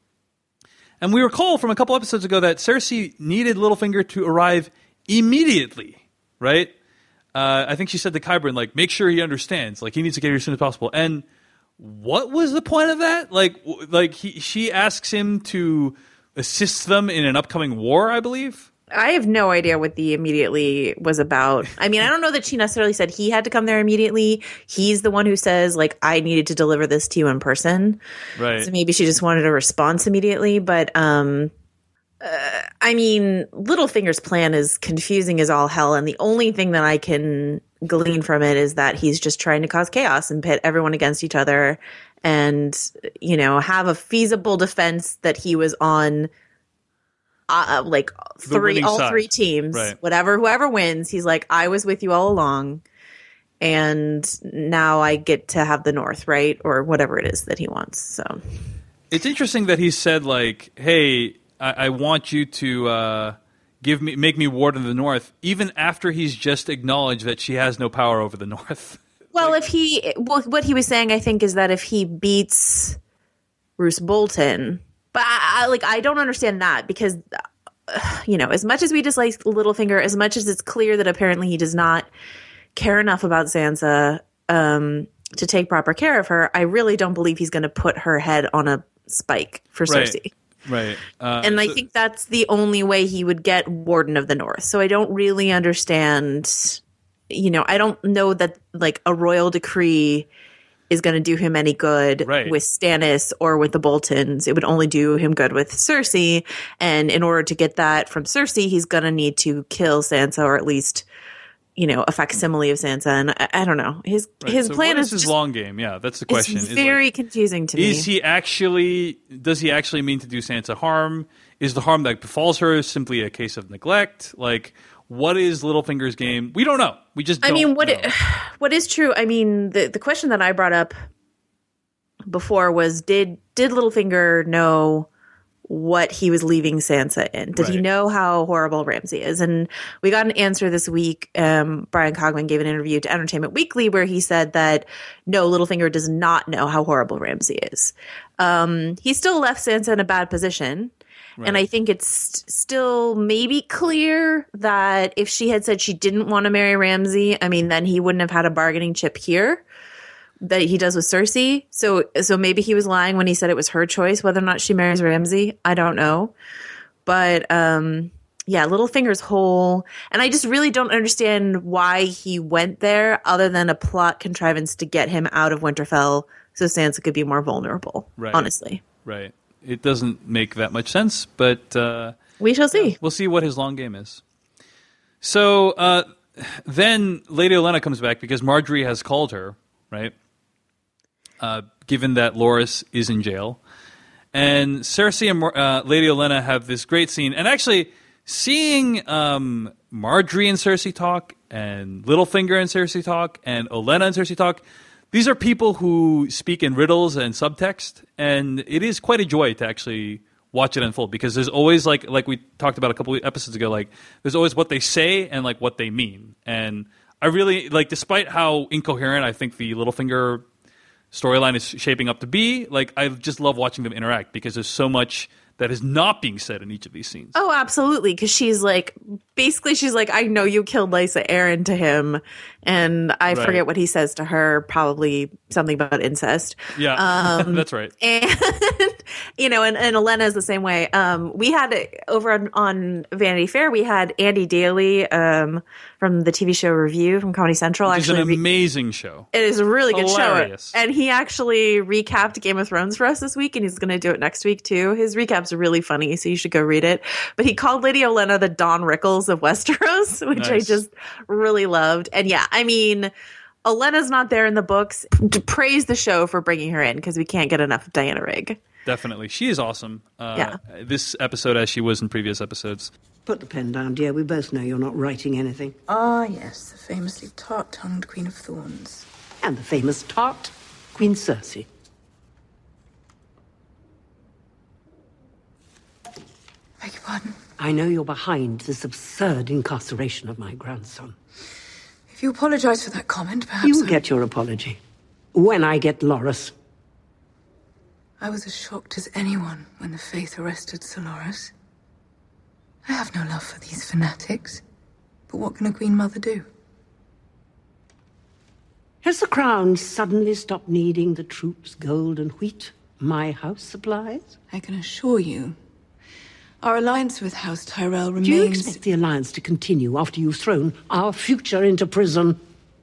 And we recall from a couple episodes ago that Cersei needed Littlefinger to arrive immediately, right? Uh, I think she said to Qyburn, like, make sure he understands. Like, he needs to get here as soon as possible. And what was the point of that? Like, like he, she asks him to assist them in an upcoming war, I believe? I have no idea what the immediately was about. I mean, I don't know that she necessarily said he had to come there immediately. He's the one who says, like, I needed to deliver this to you in person. Right. So maybe she just wanted a response immediately. But, um, uh, I mean, Littlefinger's plan is confusing as all hell. And the only thing that I can glean from it is that he's just trying to cause chaos and pit everyone against each other and, you know, have a feasible defense that he was on Uh, like three, all side. three teams, right. Whatever, whoever wins, he's like, I was with you all along, and now I get to have the North, right, or whatever it is that he wants. So it's interesting that he said, like, "Hey, I, I want you to uh, give me, make me ward of the North," even after he's just acknowledged that she has no power over the North. Well, like, if he, well, what he was saying, I think, is that if he beats Roose Bolton. But I, I, like, I don't understand that because, uh, you know, as much as we dislike Littlefinger, as much as it's clear that apparently he does not care enough about Sansa um, to take proper care of her, I really don't believe he's going to put her head on a spike for Cersei. Right. right. Uh, and I so, think that's the only way he would get Warden of the North. So I don't really understand, you know, I don't know that, like, a royal decree is going to do him any good right. with Stannis or with the Boltons. It would only do him good with Cersei. And in order to get that from Cersei, he's going to need to kill Sansa, or at least, you know, a facsimile of Sansa. And I, I don't know. His right. his so plan what is is his just, long game. Yeah, that's the question. It's is very like, confusing to me. Is he actually? Does he actually mean to do Sansa harm? Is the harm that befalls her simply a case of neglect? Like, what is Littlefinger's game? We don't know. We just don't I mean, what know. it, what is true? I mean, the the question that I brought up before was, did did Littlefinger know what he was leaving Sansa in. Did Right. he know how horrible Ramsay is? And we got an answer this week. Um, Brian Cogman gave an interview to Entertainment Weekly where he said that no, Littlefinger does not know how horrible Ramsay is. Um, he still left Sansa in a bad position. Right. And I think it's still maybe clear that if she had said she didn't want to marry Ramsay, I mean, then he wouldn't have had a bargaining chip here that he does with Cersei. So so maybe he was lying when he said it was her choice whether or not she marries Ramsay. I don't know. But um, yeah, Littlefinger's whole. And I just really don't understand why he went there other than a plot contrivance to get him out of Winterfell so Sansa could be more vulnerable, Right. honestly. Right. It doesn't make that much sense, but uh, We shall see. we'll see what his long game is. So uh, then Lady Olenna comes back because Marjorie has called her, right? Uh, given that Loras is in jail. And Cersei and uh, Lady Olenna have this great scene. And actually, seeing um, Marjorie and Cersei talk, and Littlefinger and Cersei talk, and Olenna and Cersei talk, these are people who speak in riddles and subtext. And it is quite a joy to actually watch it unfold, because there's always, like like we talked about a couple of episodes ago, like there's always what they say and like what they mean. And I really, like, despite how incoherent I think the Littlefinger storyline is shaping up to be, like, I just love watching them interact because there's so much that is not being said in each of these scenes. Oh, absolutely. Because she's like, basically, she's like, I know you killed Lysa Arryn to him. And I Right. forget what he says to her, probably something about incest. Yeah, Um, that's right. And, you know, and, and Olenna is the same way. Um, we had over on, on Vanity Fair, we had Andy Daly um, from the T V show Review from Comedy Central. It's an actually re- amazing show. It is a really good Hilarious. show. And he actually recapped Game of Thrones for us this week, and he's going to do it next week, too. His recap's really funny, so you should go read it. But he called Lady Olenna the Dawn Rickles of Westeros, which I Nice. just really loved. And yeah, I mean, Olenna's not there in the books. To praise the show for bringing her in, because we can't get enough of Diana Rigg. Definitely. She is awesome. Uh, Yeah. This episode, as she was in previous episodes. Put the pen down, dear. We both know you're not writing anything. Ah, yes, the famously tart-tongued Queen of Thorns. And the famous tart, Queen Cersei. Beg your pardon? I know you're behind this absurd incarceration of my grandson. If you apologise for that comment, perhaps You'll I... get your apology. When I get Loras. I was as shocked as anyone when the Faith arrested Solaris. I have no love for these fanatics. But what can a Queen Mother do? Has the Crown suddenly stopped needing the troops' gold and wheat my house supplies? I can assure you, our alliance with House Tyrell Do you remains... expect the alliance to continue after you've thrown our future into prison?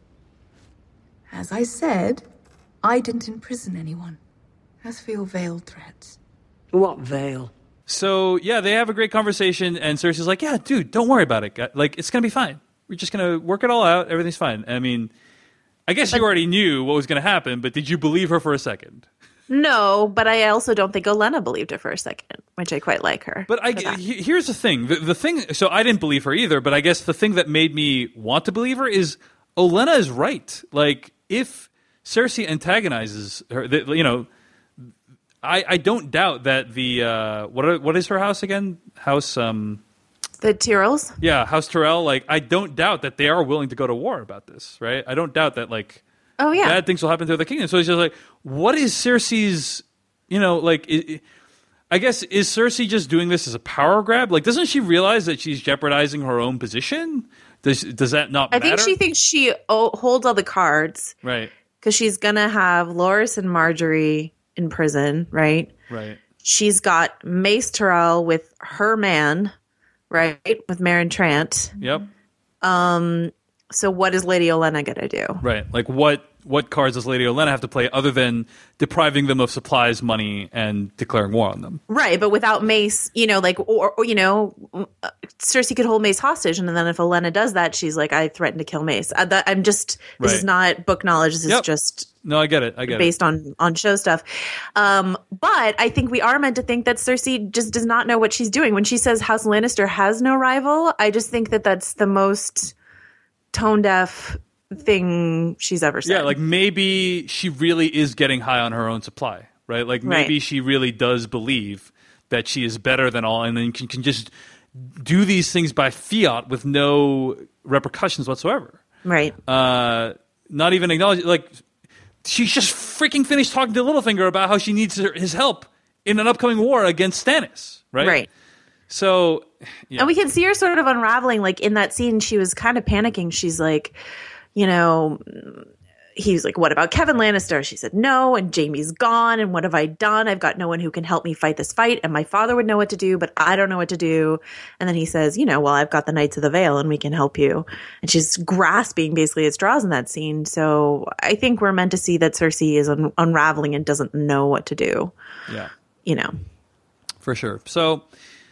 As I said, I didn't imprison anyone. As for your veiled threats... What veil? So, yeah, they have a great conversation, and Cersei's like, yeah, dude, don't worry about it. Like, it's going to be fine. We're just going to work it all out. Everything's fine. I mean, I guess you already knew what was going to happen, but did you believe her for a second? No, but I also don't think Olenna believed it for a second, which I quite like her. But I, for that. he- here's the thing. The, the thing. So I didn't believe her either, but I guess the thing that made me want to believe her is Olenna is right. Like, if Cersei antagonizes her, the, you know, I, I don't doubt that the uh, what are, what is her house again? House um The Tyrells? yeah, House Tyrell. Like, I don't doubt that they are willing to go to war about this, right? I don't doubt that, like, Oh, yeah. bad things will happen to the kingdom. So it's just like, what is Cersei's, you know, like, i i I guess, is Cersei just doing this as a power grab? Like, doesn't she realize that she's jeopardizing her own position? Does does that not I matter? think she thinks she o- holds all the cards Right, because she's going to have Loras and Marjorie in prison, right? right. She's got Mace Tyrell with her man, right? With Meryn Trant. Yep, So what is Lady Olenna going to do? right. Like, what what cards does Lady Olenna have to play other than depriving them of supplies, money, and declaring war on them? Right, but without Mace, you know, like, or, or you know, uh, Cersei could hold Mace hostage, and then if Olenna does that, she's like, I threatened to kill Mace. I, that, I'm just, this Right. is not book knowledge. This is Yep. just No, I get it. I get based on on show stuff. Um, but I think we are meant to think that Cersei just does not know what she's doing when she says House Lannister has no rival. I just think that that's the most tone deaf thing she's ever it. said. Yeah, like, maybe she really is getting high on her own supply, right? Like, maybe Right. she really does believe that she is better than all, and then can, can just do these things by fiat with no repercussions whatsoever. Right. Uh, not even acknowledge, like, she's just freaking finished talking to Littlefinger about how she needs her, his help in an upcoming war against Stannis, right? Right. So, yeah. And we can see her sort of unraveling, like, in that scene, she was kind of panicking. She's like, you know, he's like, what about Kevin Lannister? She said, no, and Jaime's gone, and what have I done? I've got no one who can help me fight this fight, and my father would know what to do, but I don't know what to do. And then he says, you know, well, I've got the Knights of the Vale, and we can help you. And she's grasping basically at straws in that scene. So I think we're meant to see that Cersei is un- unraveling and doesn't know what to do. Yeah. You know. For sure. So,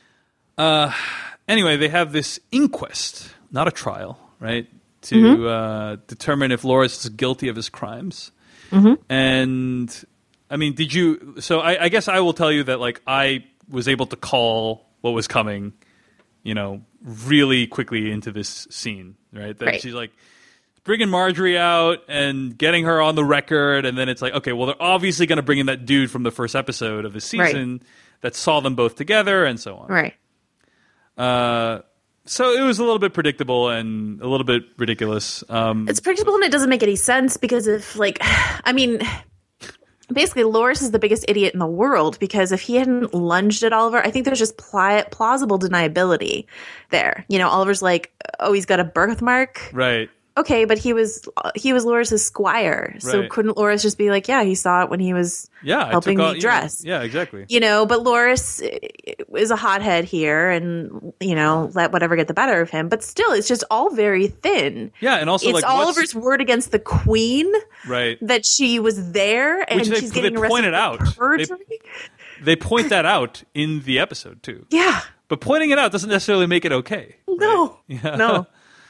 uh, anyway, they have this inquest, not a trial, right? To mm-hmm. uh, determine if Loras is guilty of his crimes. Mm-hmm. And, I mean, did you... So I, I guess I will tell you that, like, I was able to call what was coming, you know, really quickly into this scene, right? That right. she's, like, bringing Marjorie out and getting her on the record, and then it's like, okay, well, they're obviously going to bring in that dude from the first episode of the season right. that saw them both together, and so on. Right. Uh... So it was a little bit predictable and a little bit ridiculous. Um, it's predictable and it doesn't make any sense because if, like, I mean, basically Loras is the biggest idiot in the world because if he hadn't lunged at Oliver, I think there's just pl- plausible deniability there. You know, Oliver's like, oh, he's got a birthmark. Right. Okay, but he was he was Loras' squire, so right. couldn't Loras just be like, yeah, he saw it when he was yeah, helping all, me dress? Yeah, yeah, exactly. You know, but Loras is a hothead here, and you know, let whatever get the better of him. But still, it's just all very thin. Yeah, and also it's like Oliver's word against the Queen, right? That she was there, and Which they, she's getting they arrested pointed for out. perjury. They, they point that out in the episode too. Yeah, but pointing it out doesn't necessarily make it okay. No, right? yeah. no.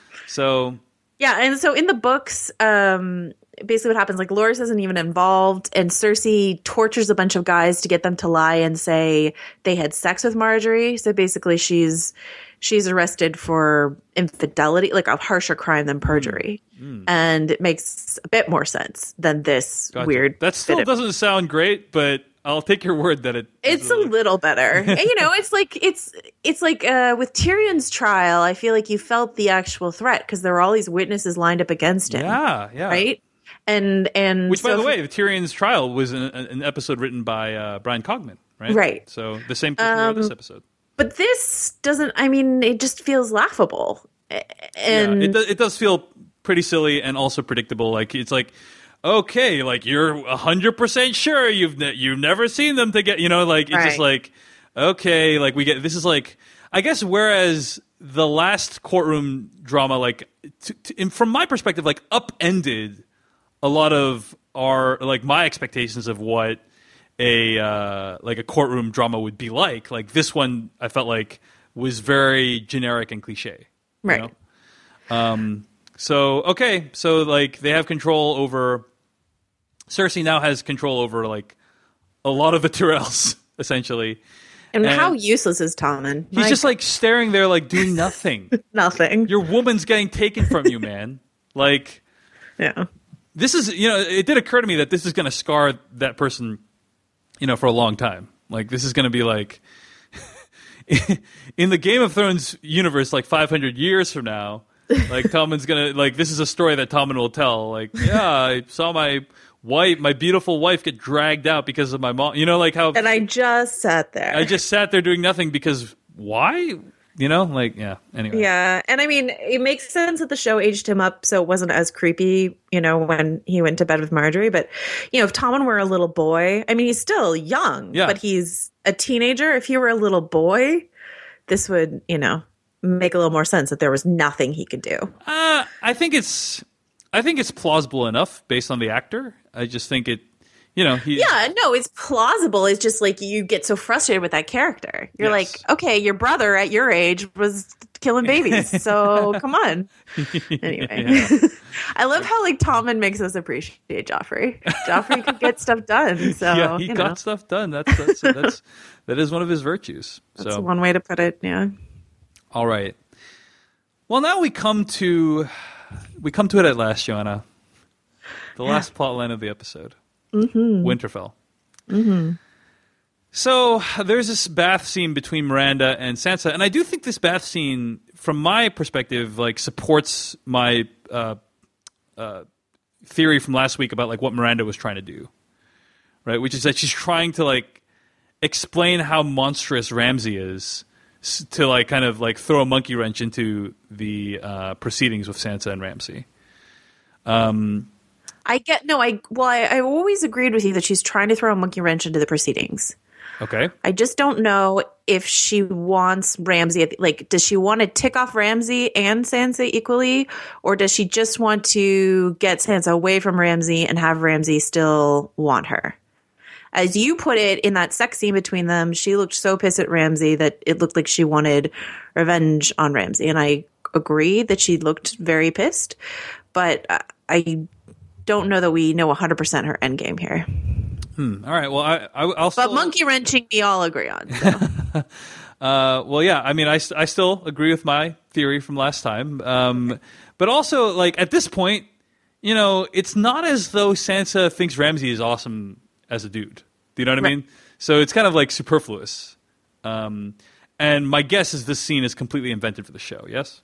So. Yeah, and so in the books, um, basically what happens, like, Loras isn't even involved, and Cersei tortures a bunch of guys to get them to lie and say they had sex with Marjorie. So basically she's she's arrested for infidelity, like a harsher crime than perjury. Mm. And it makes a bit more sense than this gotcha. weird... That still of- doesn't sound great, but... I'll take your word that it. It's a little better. And, you know, it's like it's it's like uh, with Tyrion's trial. I feel like you felt the actual threat because there were all these witnesses lined up against him. Yeah, yeah. Right. And and which, so by the way, the Tyrion's trial was an, an episode written by uh, Brian Cogman, right? Right. So the same person um, wrote this episode. But this doesn't. I mean, it just feels laughable. And yeah, it does, it does feel pretty silly and also predictable. Like it's like. Okay, like you're one hundred percent sure you've ne- you've never seen them together, you know, like it's right. just like okay, like we get this is like I guess whereas the last courtroom drama like t- t- from my perspective like upended a lot of our like my expectations of what a uh, like a courtroom drama would be like. Like this one I felt like was very generic and cliche. Right. You know? Um so okay, so like they have control over Cersei now has control over like a lot of the Tyrells, essentially. And, and how useless is Tommen? He's My just God. like staring there, like doing nothing. Nothing. Your woman's getting taken from you, man. Like, yeah. This is, you know, it did occur to me that this is going to scar that person, you know, for a long time. Like, this is going to be like, in the Game of Thrones universe, like five hundred years from now, like Tommen's going to, like, this is a story that Tommen will tell. Like, yeah, I saw my wife, my beautiful wife, get dragged out because of my mom. You know, like how. And I just sat there. I just sat there doing nothing because why? You know, like, yeah, anyway. Yeah. And I mean, it makes sense that the show aged him up so it wasn't as creepy, you know, when he went to bed with Marjorie. But, you know, if Tommen were a little boy, I mean, he's still young, yeah. but he's a teenager. If he were a little boy, this would, you know, make a little more sense that there was nothing he could do. Uh, I think it's, I think it's plausible enough based on the actor. I just think it, you know, he, yeah, no, it's plausible. It's just like you get so frustrated with that character. You're yes. like, okay, your brother at your age was killing babies, so come on. Anyway, I love how like Tommen makes us appreciate Joffrey. Joffrey could get stuff done. So yeah, he you got know. stuff done. That's that's that's that is one of his virtues. That's so. one way to put it. Yeah. All right. Well, now we come to we come to it at last, Joanna. The last plot line of the episode. Mm-hmm. Winterfell. Mm-hmm. So there's this bath scene between Miranda and Sansa, and I do think this bath scene, from my perspective, like supports my uh, uh, theory from last week about like what Miranda was trying to do, right? Which is that she's trying to like explain how monstrous Ramsay is to like kind of like throw a monkey wrench into the uh, proceedings with Sansa and Ramsay. Um, I get no. I well, I, I always agreed with you that she's trying to throw a monkey wrench into the proceedings. Okay. I just don't know if she wants Ramsay. At the, like, does she want to tick off Ramsay and Sansa equally, or does she just want to get Sansa away from Ramsay and have Ramsay still want her? As you put it in that sex scene between them, she looked so pissed at Ramsay that it looked like she wanted revenge on Ramsay, and I agree that she looked very pissed, but I don't know that we know one hundred percent her endgame here. Hmm. All right. Well, I, I, I'll still... But monkey wrenching, we all agree on. So. uh, well, yeah. I mean, I, I still agree with my theory from last time. Um, but also, like, at this point, you know, it's not as though Sansa thinks Ramsay is awesome as a dude. Do you know what I Right. mean? So it's kind of, like, superfluous. Um, and my guess is this scene is completely invented for the show, yes?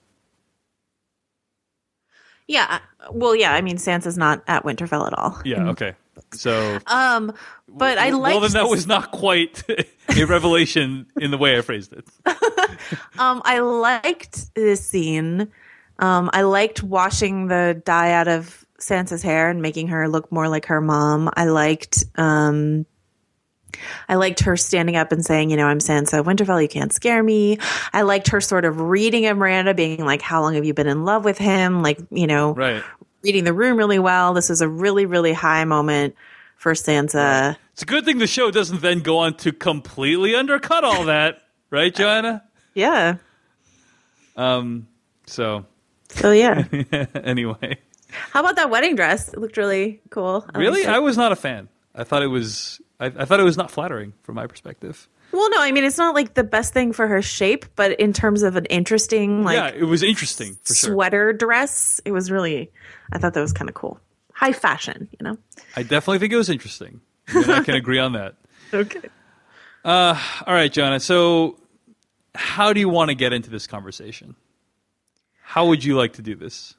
Yeah. Well, yeah. I mean, Sansa's not at Winterfell at all. Yeah, okay. So... Um, but I like. Well, then that was not quite a revelation in the way I phrased it. um, I liked this scene. Um, I liked washing the dye out of Sansa's hair and making her look more like her mom. I liked. Um, I liked her standing up and saying, you know, I'm Sansa Winterfell, you can't scare me. I liked her sort of reading at Miranda, being like, how long have you been in love with him? Like, you know, right. reading the room really well. This was a really, really high moment for Sansa. It's a good thing the show doesn't then go on to completely undercut all that, right, Joanna? Yeah. Um. So. So yeah. Anyway. How about that wedding dress? It looked really cool. I Really, liked it. I was not a fan. I thought it was. I, I thought it was not flattering from my perspective. Well, no, I mean it's not like the best thing for her shape, but in terms of an interesting, like, yeah, it was interesting for sure. sweater dress, it was really. I thought that was kind of cool, high fashion, you know. I definitely think it was interesting. And I can agree on that. Okay. Uh, all right, Joanna. So, how do you want to get into this conversation? How would you like to do this?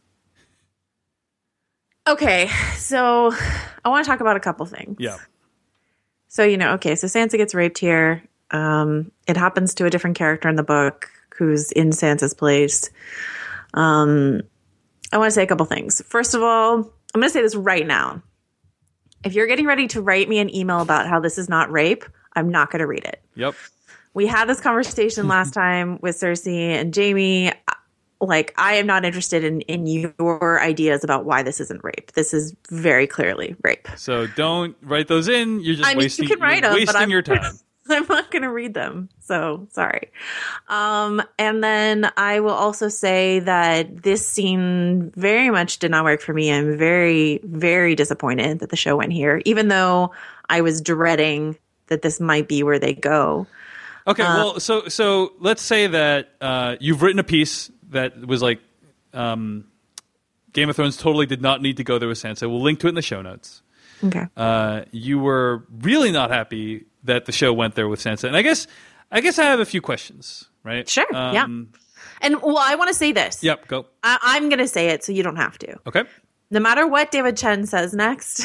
Okay, so I want to talk about a couple things. Yeah. So, you know, okay, so Sansa gets raped here. Um, it happens to a different character in the book who's in Sansa's place. Um, I want to say a couple things. First of all, I'm going to say this right now. If you're getting ready to write me an email about how this is not rape, I'm not going to read it. Yep. We had this conversation last time with Cersei and Jamie. Like, I am not interested in, in your ideas about why this isn't rape. This is very clearly rape. So don't write those in. You're just I mean, wasting, you can write you're them, wasting but I'm, your time. I'm not going to read them. So sorry. Um, and then I will also say that this scene very much did not work for me. I'm very, very disappointed that the show went here, even though I was dreading that this might be where they go. Okay, Uh, well, so so let's say that uh, you've written a piece that was like um, Game of Thrones totally did not need to go there with Sansa. We'll link to it in the show notes. Okay. Uh, you were really not happy that the show went there with Sansa, and I guess I guess I have a few questions, right? Sure. Yeah. Um, And well, I want to say this. Yep. Go. I, I'm going to say it so you don't have to. Okay. No matter what David Chen says next,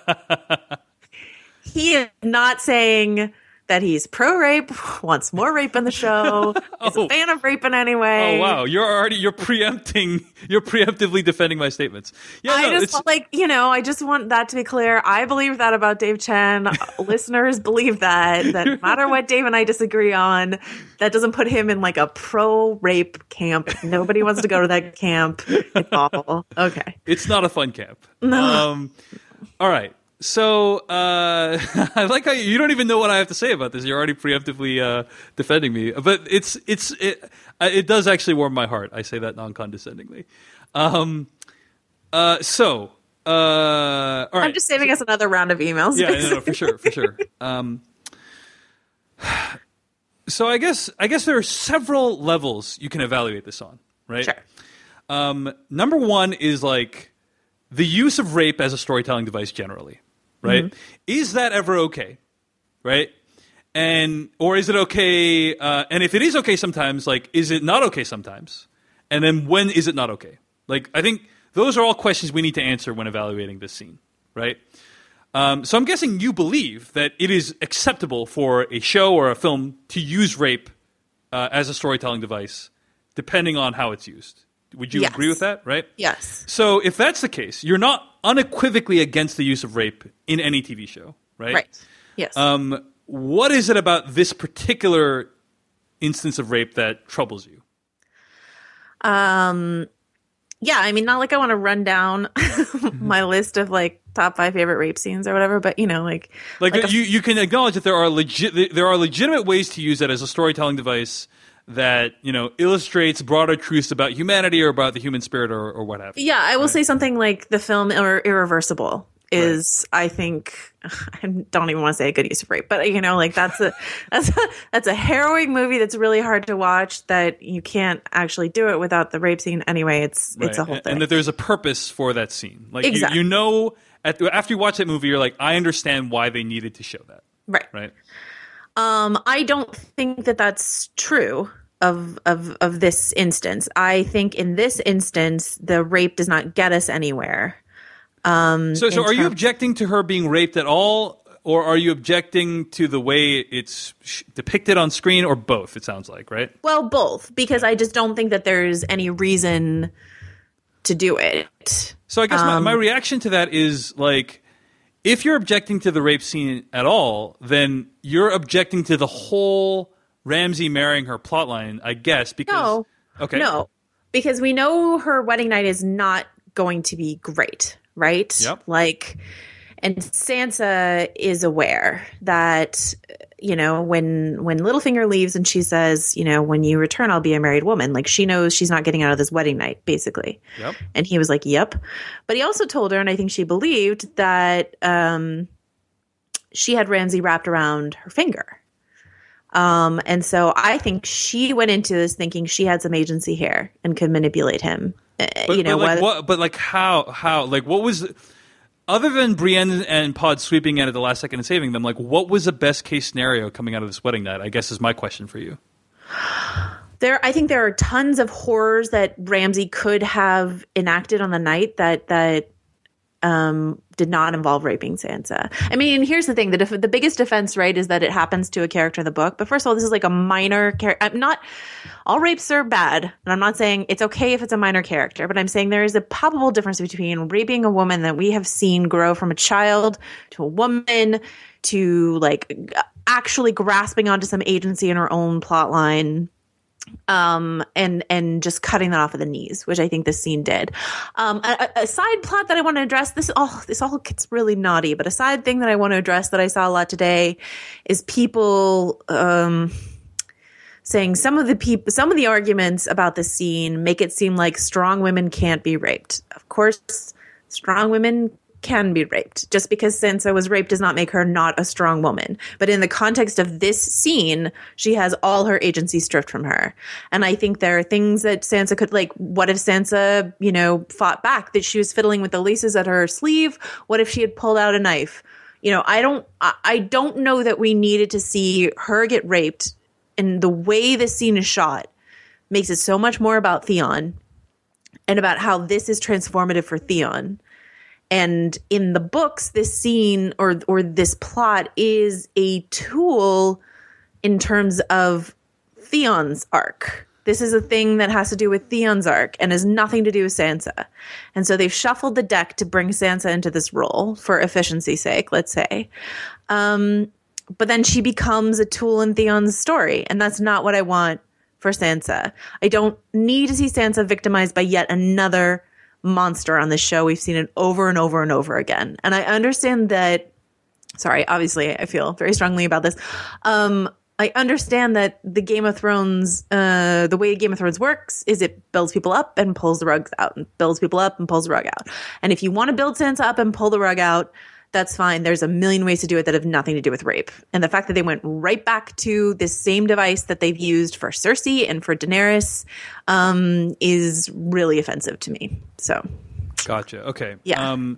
he is not saying that he's pro-rape, wants more rape in the show, is Oh. a fan of rape in any way. Oh wow, you're already you're preempting, you're preemptively defending my statements. Yeah, I no, just it's, want, like, you know, I just want that to be clear. I believe that about Dave Chen. Listeners believe that, that no matter what Dave and I disagree on, that doesn't put him in like a pro-rape camp. Nobody wants to go to that camp. It's awful. Okay. it's not a fun camp. No. Um, all right. So uh, I like how you, you don't even know what I have to say about this. You're already preemptively uh, defending me, but it's it's it, it does actually warm my heart. I say that non-condescendingly. Um, uh, so uh, all right. I'm just saving us another round of emails. Yeah, no, no, for sure, for sure. Um, so I guess I guess there are several levels you can evaluate this on, right? Sure. Um, number one is like the use of rape as a storytelling device generally, right? Mm-hmm. Is that ever okay, right? And or is it okay? Uh, and if it is okay sometimes, like, is it not okay sometimes? And then when is it not okay? Like, I think those are all questions we need to answer when evaluating this scene, right? Um, so I'm guessing you believe that it is acceptable for a show or a film to use rape uh, as a storytelling device, depending on how it's used. Would you Yes. agree with that, right? Yes. So if that's the case, you're not unequivocally against the use of rape in any T V show, right? Right. Yes. Um, what is it about this particular instance of rape that troubles you? Um, yeah, I mean, not like I want to run down my list of like top five favorite rape scenes or whatever, but you know, like, Like, like a- you, you can acknowledge that there are legit there are legitimate ways to use it as a storytelling device that, you know, illustrates broader truths about humanity or about the human spirit or, or what have you. yeah, I will say something like the film Ir- Irreversible is, I think, I don't even want to say a good use of rape, but you know, like that's a that's a, that's a harrowing movie that's really hard to watch. That you can't actually do it without the rape scene. Anyway, it's it's a Right. whole And- thing. And that there's a purpose for that scene. Like, Exactly. you, you know, at, after you watch that movie, you're like, I understand why they needed to show that. right. Right? Um, I don't think that that's true of of of this instance. I think in this instance, the rape does not get us anywhere. Um, So, so in are you term- objecting to her being raped at all, or are you objecting to the way it's sh- depicted on screen, or both? It sounds like, right? Well, both, because I just don't think that there's any reason to do it. So I guess my, Um, my reaction to that is like, if you're objecting to the rape scene at all, then you're objecting to the whole Ramsey marrying her plotline, I guess. Because No, okay, no, because we know her wedding night is not going to be great, right? Yep. Like, and Sansa is aware that, you know, when when Littlefinger leaves and she says, you know, when you return, I'll be a married woman. Like, she knows she's not getting out of this wedding night, basically. Yep. And he was like, yep. But he also told her, and I think she believed, that um, she had Ramsay wrapped around her finger. Um, and so I think she went into this thinking she had some agency here and could manipulate him. Uh, But, you know, but like whether- what? But like how? How? Like what was? Other than Brienne and Pod sweeping in at the last second and saving them, like what was the best case scenario coming out of this wedding night? I guess is my question for you. There, I think there are tons of horrors that Ramsay could have enacted on the night that that um, did not involve raping Sansa. I mean, here's the thing: the def- the biggest defense, right, is that it happens to a character in the book. But first of all, this is like a minor character. I'm not all rapes are bad, and I'm not saying it's okay if it's a minor character. But I'm saying there is a palpable difference between raping a woman that we have seen grow from a child to a woman to like actually grasping onto some agency in her own plot line. Um, and, and just cutting that off at the knees, which I think this scene did. Um, a, a side plot that I want to address, this, oh, this all gets really naughty, but a side thing that I want to address that I saw a lot today is people, um, saying some of the people, some of the arguments about the scene make it seem like strong women can't be raped. Of course, strong women can be raped. Just because Sansa was raped does not make her not a strong woman. But in the context of this scene, she has all her agency stripped from her. And I think there are things that Sansa could, like, what if Sansa, you know, fought back, that she was fiddling with the laces at her sleeve? What if she had pulled out a knife? You know, I don't, I, I don't know that we needed to see her get raped. And the way this scene is shot makes it so much more about Theon and about how this is transformative for Theon. And in the books, this scene or or this plot is a tool in terms of Theon's arc. This is a thing that has to do with Theon's arc and has nothing to do with Sansa. And so they've shuffled the deck to bring Sansa into this role for efficiency's sake, let's say. Um, but then she becomes a tool in Theon's story. And that's not what I want for Sansa. I don't need to see Sansa victimized by yet another monster on this show. We've seen it over and over and over again. And I understand that, sorry, obviously I feel very strongly about this. Um, I understand that the Game of Thrones, uh, the way Game of Thrones works is it builds people up and pulls the rugs out, and builds people up and pulls the rug out. And if you want to build Sansa up and pull the rug out, that's fine. There's a million ways to do it that have nothing to do with rape. And the fact that they went right back to this same device that they've used for Cersei and for Daenerys um, is really offensive to me. So, Gotcha. Okay. Yeah. Um,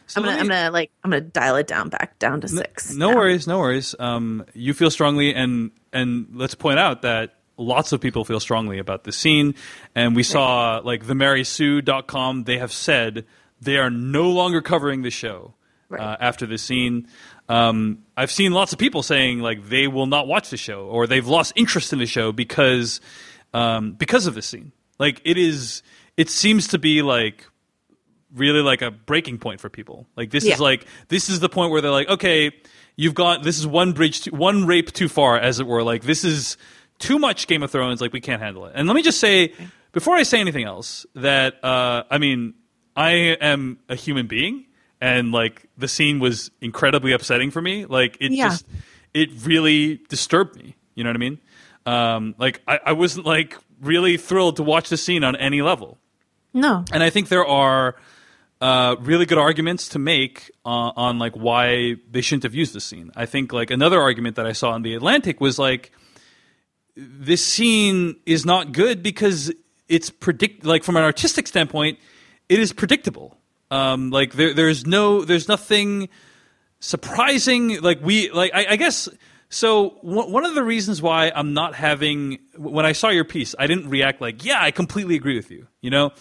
So I'm gonna, me, I'm gonna like, I'm gonna dial it down back down to six. No now. worries, no worries. Um, you feel strongly, and and let's point out that lots of people feel strongly about the scene. And we saw like the mary sue dot com. They have said they are no longer covering the show Right. uh, after the scene. Um, I've seen lots of people saying like they will not watch the show or they've lost interest in the show because um, because of this scene. Like it is, it seems to be like really like a breaking point for people. Like this Yeah. is like this is the point where they're like, okay, you've gone. This is one bridge, too, one rape too far, as it were. Like this is too much Game of Thrones. Like we can't handle it. And let me just say before I say anything else that uh, I mean I am a human being. And, like, the scene was incredibly upsetting for me. Like, it Yeah. just, it really disturbed me. You know what I mean? Um, like, I, I wasn't, like, really thrilled to watch the scene on any level. No. And I think there are uh, really good arguments to make uh, on, like, why they shouldn't have used the scene. I think, like, another argument that I saw in The Atlantic was, like, this scene is not good because it's predict, like, from an artistic standpoint, it is predictable. Um, like there, there's no, there's nothing surprising. Like we, like I, I guess. So w- one of the reasons why I'm not having, when I saw your piece, I didn't react like, yeah, I completely agree with you. You know,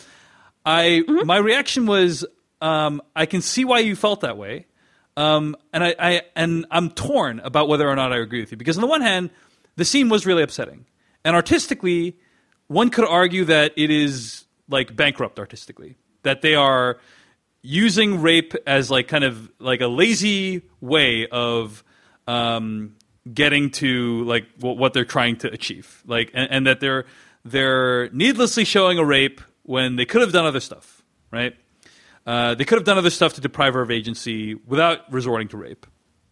I mm-hmm. my reaction was, um, I can see why you felt that way, um, and I, I and I'm torn about whether or not I agree with you because on the one hand, the scene was really upsetting, and artistically, one could argue that it is like bankrupt artistically, that they are using rape as like kind of like a lazy way of um, getting to like w- what they're trying to achieve, like, and, and that they're they're needlessly showing a rape when they could have done other stuff, right? Uh, they could have done other stuff to deprive her of agency without resorting to rape.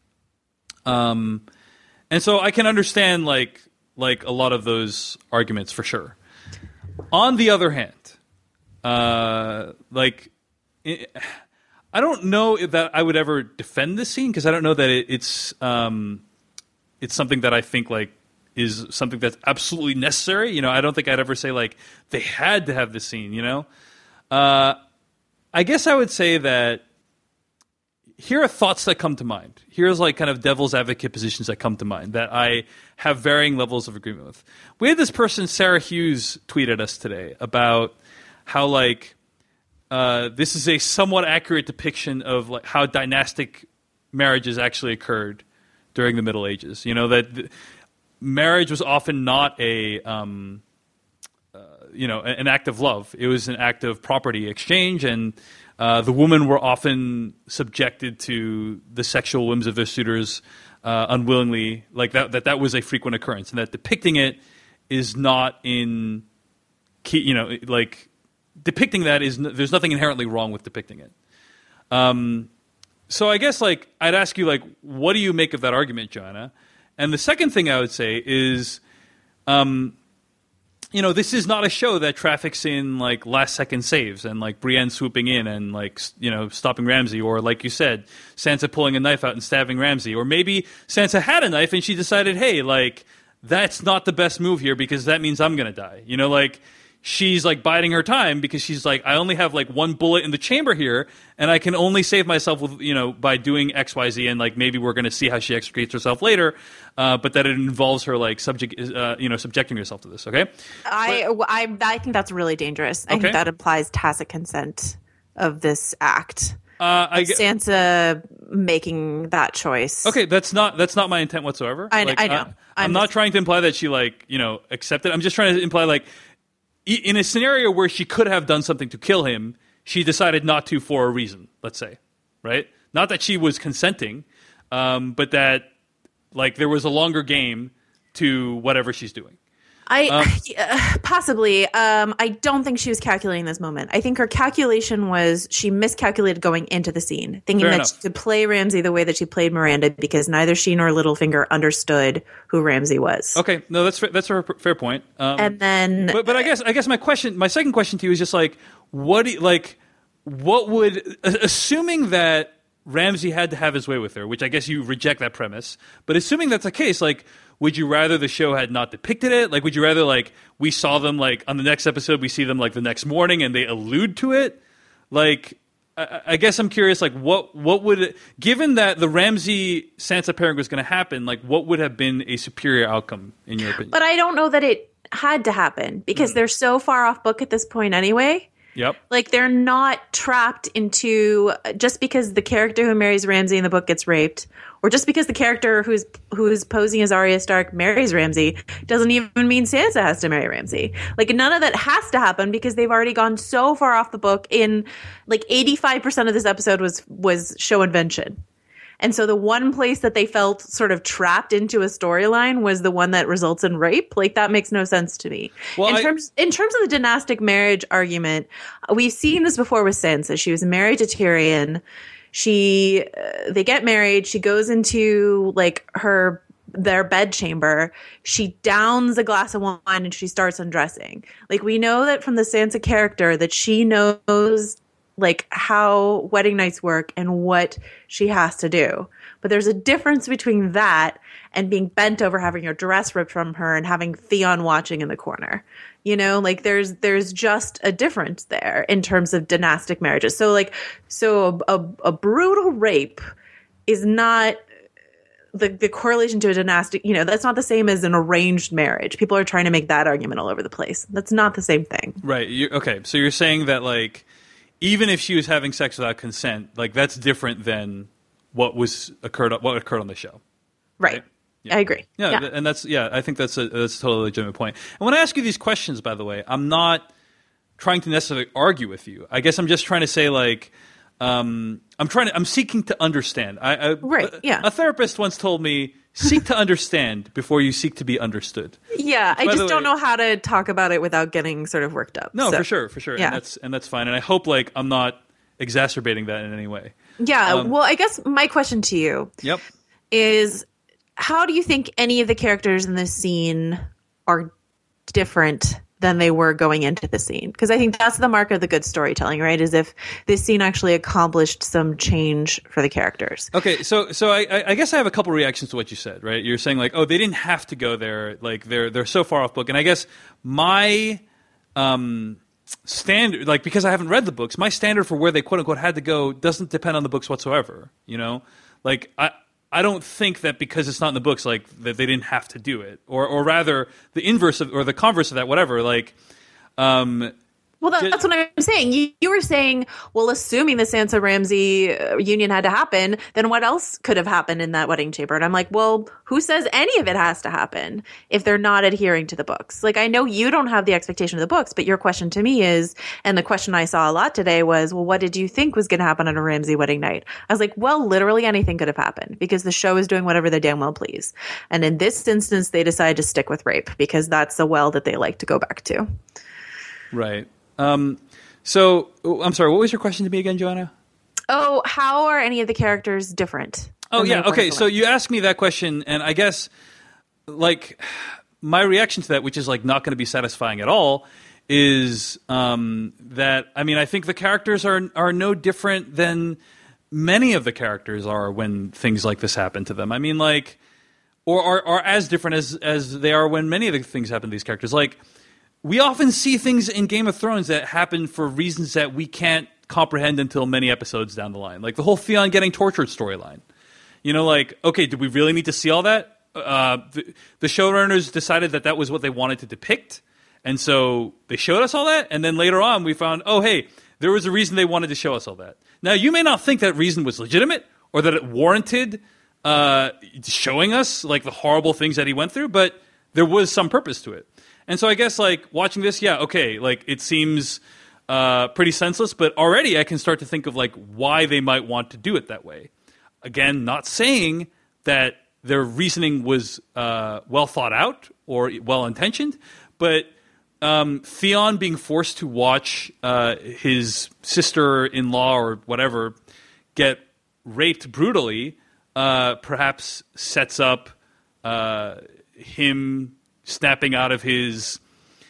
Um, and so I can understand like like a lot of those arguments for sure. On the other hand, uh, like. I don't know if that I would ever defend this scene because I don't know that it, it's um, it's something that I think like is something that's absolutely necessary. You know, I don't think I'd ever say like they had to have this scene. You know, uh, I guess I would say that here are thoughts that come to mind. Here's like kind of devil's advocate positions that come to mind that I have varying levels of agreement with. We had this person, Sarah Hughes, tweet at us today about how like. Uh, this is a somewhat accurate depiction of like how dynastic marriages actually occurred during the Middle Ages. You know that th- marriage was often not a um, uh, you know an act of love; it was an act of property exchange, and uh, the women were often subjected to the sexual whims of their suitors uh, unwillingly. Like that, that that was a frequent occurrence, and that depicting it is not in key, you know like. Depicting that is there's nothing inherently wrong with depicting it. Um, so I guess like I'd ask you like, what do you make of that argument, Joanna? And the second thing I would say is, um, you know, this is not a show that traffics in like last second saves and like Brienne swooping in and like you know stopping Ramsay, or like you said, Sansa pulling a knife out and stabbing Ramsay, or maybe Sansa had a knife and she decided, hey, like that's not the best move here because that means I'm gonna die. You know, like. She's like biding her time because she's like, I only have like one bullet in the chamber here, and I can only save myself with you know by doing X, Y, Z, and like maybe we're going to see how she extricates herself later, uh, but that it involves her like subject, uh, you know, subjecting herself to this. Okay, I, but, I I think that's really dangerous. I okay. think that implies tacit consent of this act. Uh, I get, Sansa making that choice. Okay, that's not that's not my intent whatsoever. I, like, I know. Uh, I'm, I'm not just, trying to imply that she like you know accepted. I'm just trying to imply like. In a scenario where she could have done something to kill him, she decided not to for a reason, let's say, right? Not that she was consenting, um, but that like there was a longer game to whatever she's doing. I Um, uh, possibly. Um, I don't think she was calculating this moment. I think her calculation was she miscalculated going into the scene, thinking Fair that enough. she could play Ramsay the way that she played Miranda because neither she nor Littlefinger understood who Ramsay was. Okay, no, that's fair, that's a fair point. Um, And then, but but I guess I guess my question, my second question to you is just like, what do you, like, what would assuming that Ramsay had to have his way with her, which I guess you reject that premise, but assuming that's the case, like. Would you rather the show had not depicted it? Like, would you rather, like, we saw them, like, on the next episode, we see them, like, the next morning and they allude to it? Like, I, I guess I'm curious, like, what what would it, given that the Ramsay Sansa pairing was going to happen, like, what would have been a superior outcome in your opinion? But I don't know that it had to happen because mm. they're so far off book at this point anyway. Yep. Like, they're not trapped into just because the character who marries Ramsay in the book gets raped, or just because the character who's who's posing as Arya Stark marries Ramsay doesn't even mean Sansa has to marry Ramsay. Like, none of that has to happen because they've already gone so far off the book. In like eighty-five percent of this episode was was show invention. And so the one place that they felt sort of trapped into a storyline was the one that results in rape. Like, that makes no sense to me. Well, in I, terms in terms of the dynastic marriage argument, we've seen this before with Sansa. She was married to Tyrion. She uh, they get married. She goes into like her their bedchamber. She downs a glass of wine and she starts undressing. Like, we know that from the Sansa character that she knows like how wedding nights work and what she has to do. But there's a difference between that and being bent over, having your dress ripped from her, and having Theon watching in the corner. You know, like there's there's just a difference there in terms of dynastic marriages. So like so a, a, a brutal rape is not the the correlation to a dynastic, you know, that's not the same as an arranged marriage. People are trying to make that argument all over the place. That's not the same thing. Right. You, okay. So you're saying that like even if she was having sex without consent, like that's different than what was occurred what occurred on the show. Right. right? Yeah. I agree. Yeah, yeah, and that's yeah, I think that's a that's a totally legitimate point. And when I ask you these questions, by the way, I'm not trying to necessarily argue with you. I guess I'm just trying to say like um, I'm trying to I'm seeking to understand. I, I right. Yeah. A, a therapist once told me, seek to understand before you seek to be understood. Yeah, so I just don't way, know how to talk about it without getting sort of worked up. No, so, for sure, for sure. Yeah. And that's and that's fine. And I hope like I'm not exacerbating that in any way. Yeah. Um, well, I guess my question to you Yep. is how do you think any of the characters in this scene are different than they were going into the scene? Because I think that's the mark of the good storytelling, right? Is if this scene actually accomplished some change for the characters. Okay, so so I, I guess I have a couple reactions to what you said, right? You're saying like, oh, they didn't have to go there, like they're they're so far off book. And I guess my um, standard, like because I haven't read the books, my standard for where they quote unquote had to go doesn't depend on the books whatsoever. You know, like I. I don't think that because it's not in the books, like that they didn't have to do it, or or rather the inverse of, or the converse of that, whatever. Like, um, well, that, that's what I'm saying. You, you were saying, well, assuming the Sansa Ramsay union had to happen, then what else could have happened in that wedding chamber? And I'm like, well, who says any of it has to happen if they're not adhering to the books? Like, I know you don't have the expectation of the books, but your question to me is, and the question I saw a lot today was, well, what did you think was going to happen on a Ramsay wedding night? I was like, well, literally anything could have happened because the show is doing whatever they damn well please. And in this instance, they decided to stick with rape because that's the well that they like to go back to. Right. Um, so, I'm sorry, what was your question to me again, Joanna? Oh, how are any of the characters different? Oh, yeah, okay, so you asked me that question, and I guess, like, my reaction to that, which is, like, not going to be satisfying at all, is um, that, I mean, I think the characters are are no different than many of the characters are when things like this happen to them. I mean, like, or are, are as different as, as they are when many of the things happen to these characters. Like, we often see things in Game of Thrones that happen for reasons that we can't comprehend until many episodes down the line. Like the whole Theon getting tortured storyline. You know, like, okay, did we really need to see all that? Uh, the, the showrunners decided that that was what they wanted to depict. And so they showed us all that. And then later on, we found, oh, hey, there was a reason they wanted to show us all that. Now, you may not think that reason was legitimate or that it warranted uh, showing us like the horrible things that he went through, but there was some purpose to it. And so I guess, like, watching this, yeah, okay, like, it seems uh, pretty senseless, but already I can start to think of, like, why they might want to do it that way. Again, not saying that their reasoning was uh, well thought out or well-intentioned, but um, Theon being forced to watch uh, his sister-in-law or whatever get raped brutally uh, perhaps sets up uh, him snapping out of his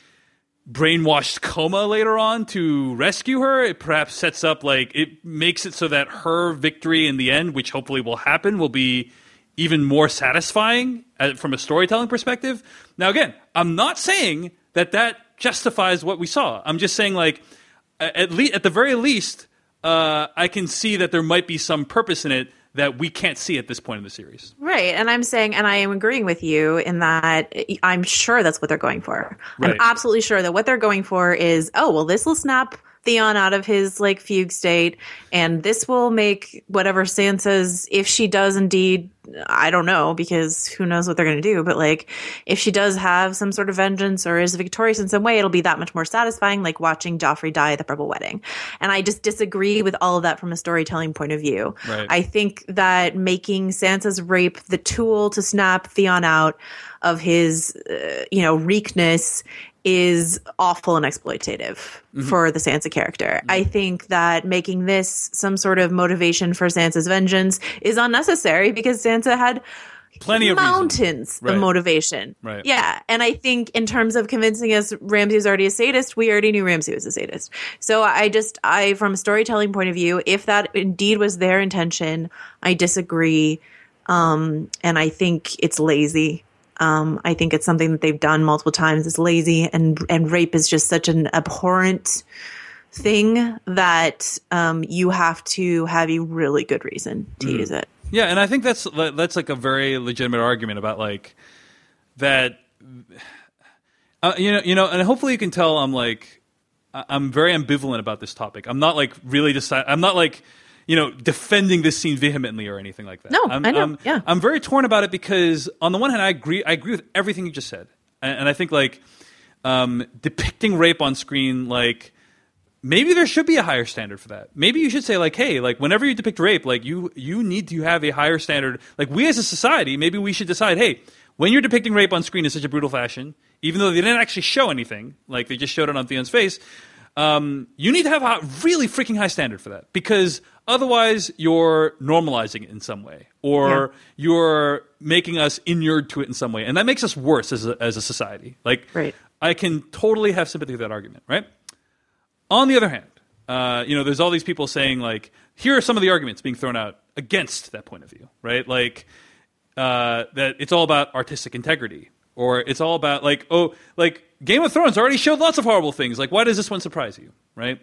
brainwashed coma later on to rescue her. It perhaps sets up, like, it makes it so that her victory in the end, which hopefully will happen, will be even more satisfying from a storytelling perspective. Now, again, I'm not saying that that justifies what we saw. I'm just saying, like, at least, at the very least, uh, I can see that there might be some purpose in it that we can't see at this point in the series. Right. And I'm saying, and I am agreeing with you in that I'm sure that's what they're going for. Right. I'm absolutely sure that what they're going for is, oh, well, this will snap Theon out of his like fugue state, and this will make whatever Sansa's, if she does indeed, I don't know, because who knows what they're going to do, but like if she does have some sort of vengeance or is victorious in some way, it'll be that much more satisfying, like watching Joffrey die at the purple wedding. And I just disagree with all of that from a storytelling point of view. Right. I think that making Sansa's rape the tool to snap Theon out of his, uh, you know, weakness is awful and exploitative mm-hmm. for the Sansa character. Mm-hmm. I think that making this some sort of motivation for Sansa's vengeance is unnecessary because Sansa had plenty of mountains right. of motivation. Right. Yeah. And I think in terms of convincing us Ramsay was already a sadist, we already knew Ramsay was a sadist. So I just, I, from a storytelling point of view, if that indeed was their intention, I disagree. Um, and I think it's lazy. Um, I think it's something that they've done multiple times. It's lazy, and and rape is just such an abhorrent thing that um, you have to have a really good reason to mm. use it. Yeah, and I think that's that's like a very legitimate argument about like that. Uh, you know, you know, and hopefully you can tell I'm like I'm very ambivalent about this topic. I'm not like really decide. I'm not like. you know, defending this scene vehemently or anything like that. No, I'm, I know. I'm, yeah. I'm very torn about it because on the one hand, I agree. I agree with everything you just said, and, and I think like um, depicting rape on screen, like maybe there should be a higher standard for that. Maybe you should say like, hey, like whenever you depict rape, like you you need to have a higher standard. Like we as a society, maybe we should decide, hey, when you're depicting rape on screen in such a brutal fashion, even though they didn't actually show anything, like they just showed it on Theon's face. Um, you need to have a really freaking high standard for that because otherwise you're normalizing it in some way or yeah. you're making us inured to it in some way. And that makes us worse as a, as a society. Like, right. I can totally have sympathy with that argument, right? On the other hand, uh, you know, there's all these people saying like, here are some of the arguments being thrown out against that point of view, right? Like, uh, that it's all about artistic integrity. Or it's all about like, oh, like Game of Thrones already showed lots of horrible things. Like, why does this one surprise you, right?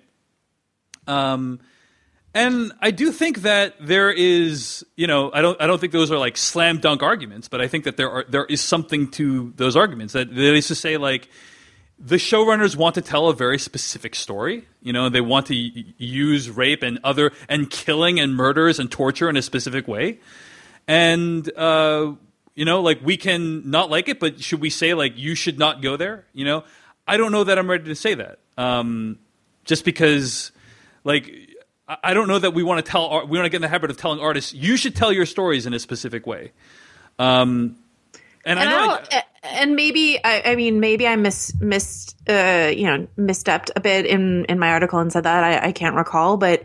Um, and I do think that there is, you know, I don't, I don't think those are like slam dunk arguments, but I think that there are, there is something to those arguments. That, that is to say, like, the showrunners want to tell a very specific story. You know, they want to y- use rape and other and killing and murders and torture in a specific way, and. Uh, You know, like we can not like it, but should we say like you should not go there? You know, I don't know that I'm ready to say that. Um, just because, like, I don't know that we want to tell. We want to get in the habit of telling artists you should tell your stories in a specific way. Um, and, and I know, I and maybe I, I mean maybe I mis missed uh, you know misstepped a bit in in my article and said that I, I can't recall, but.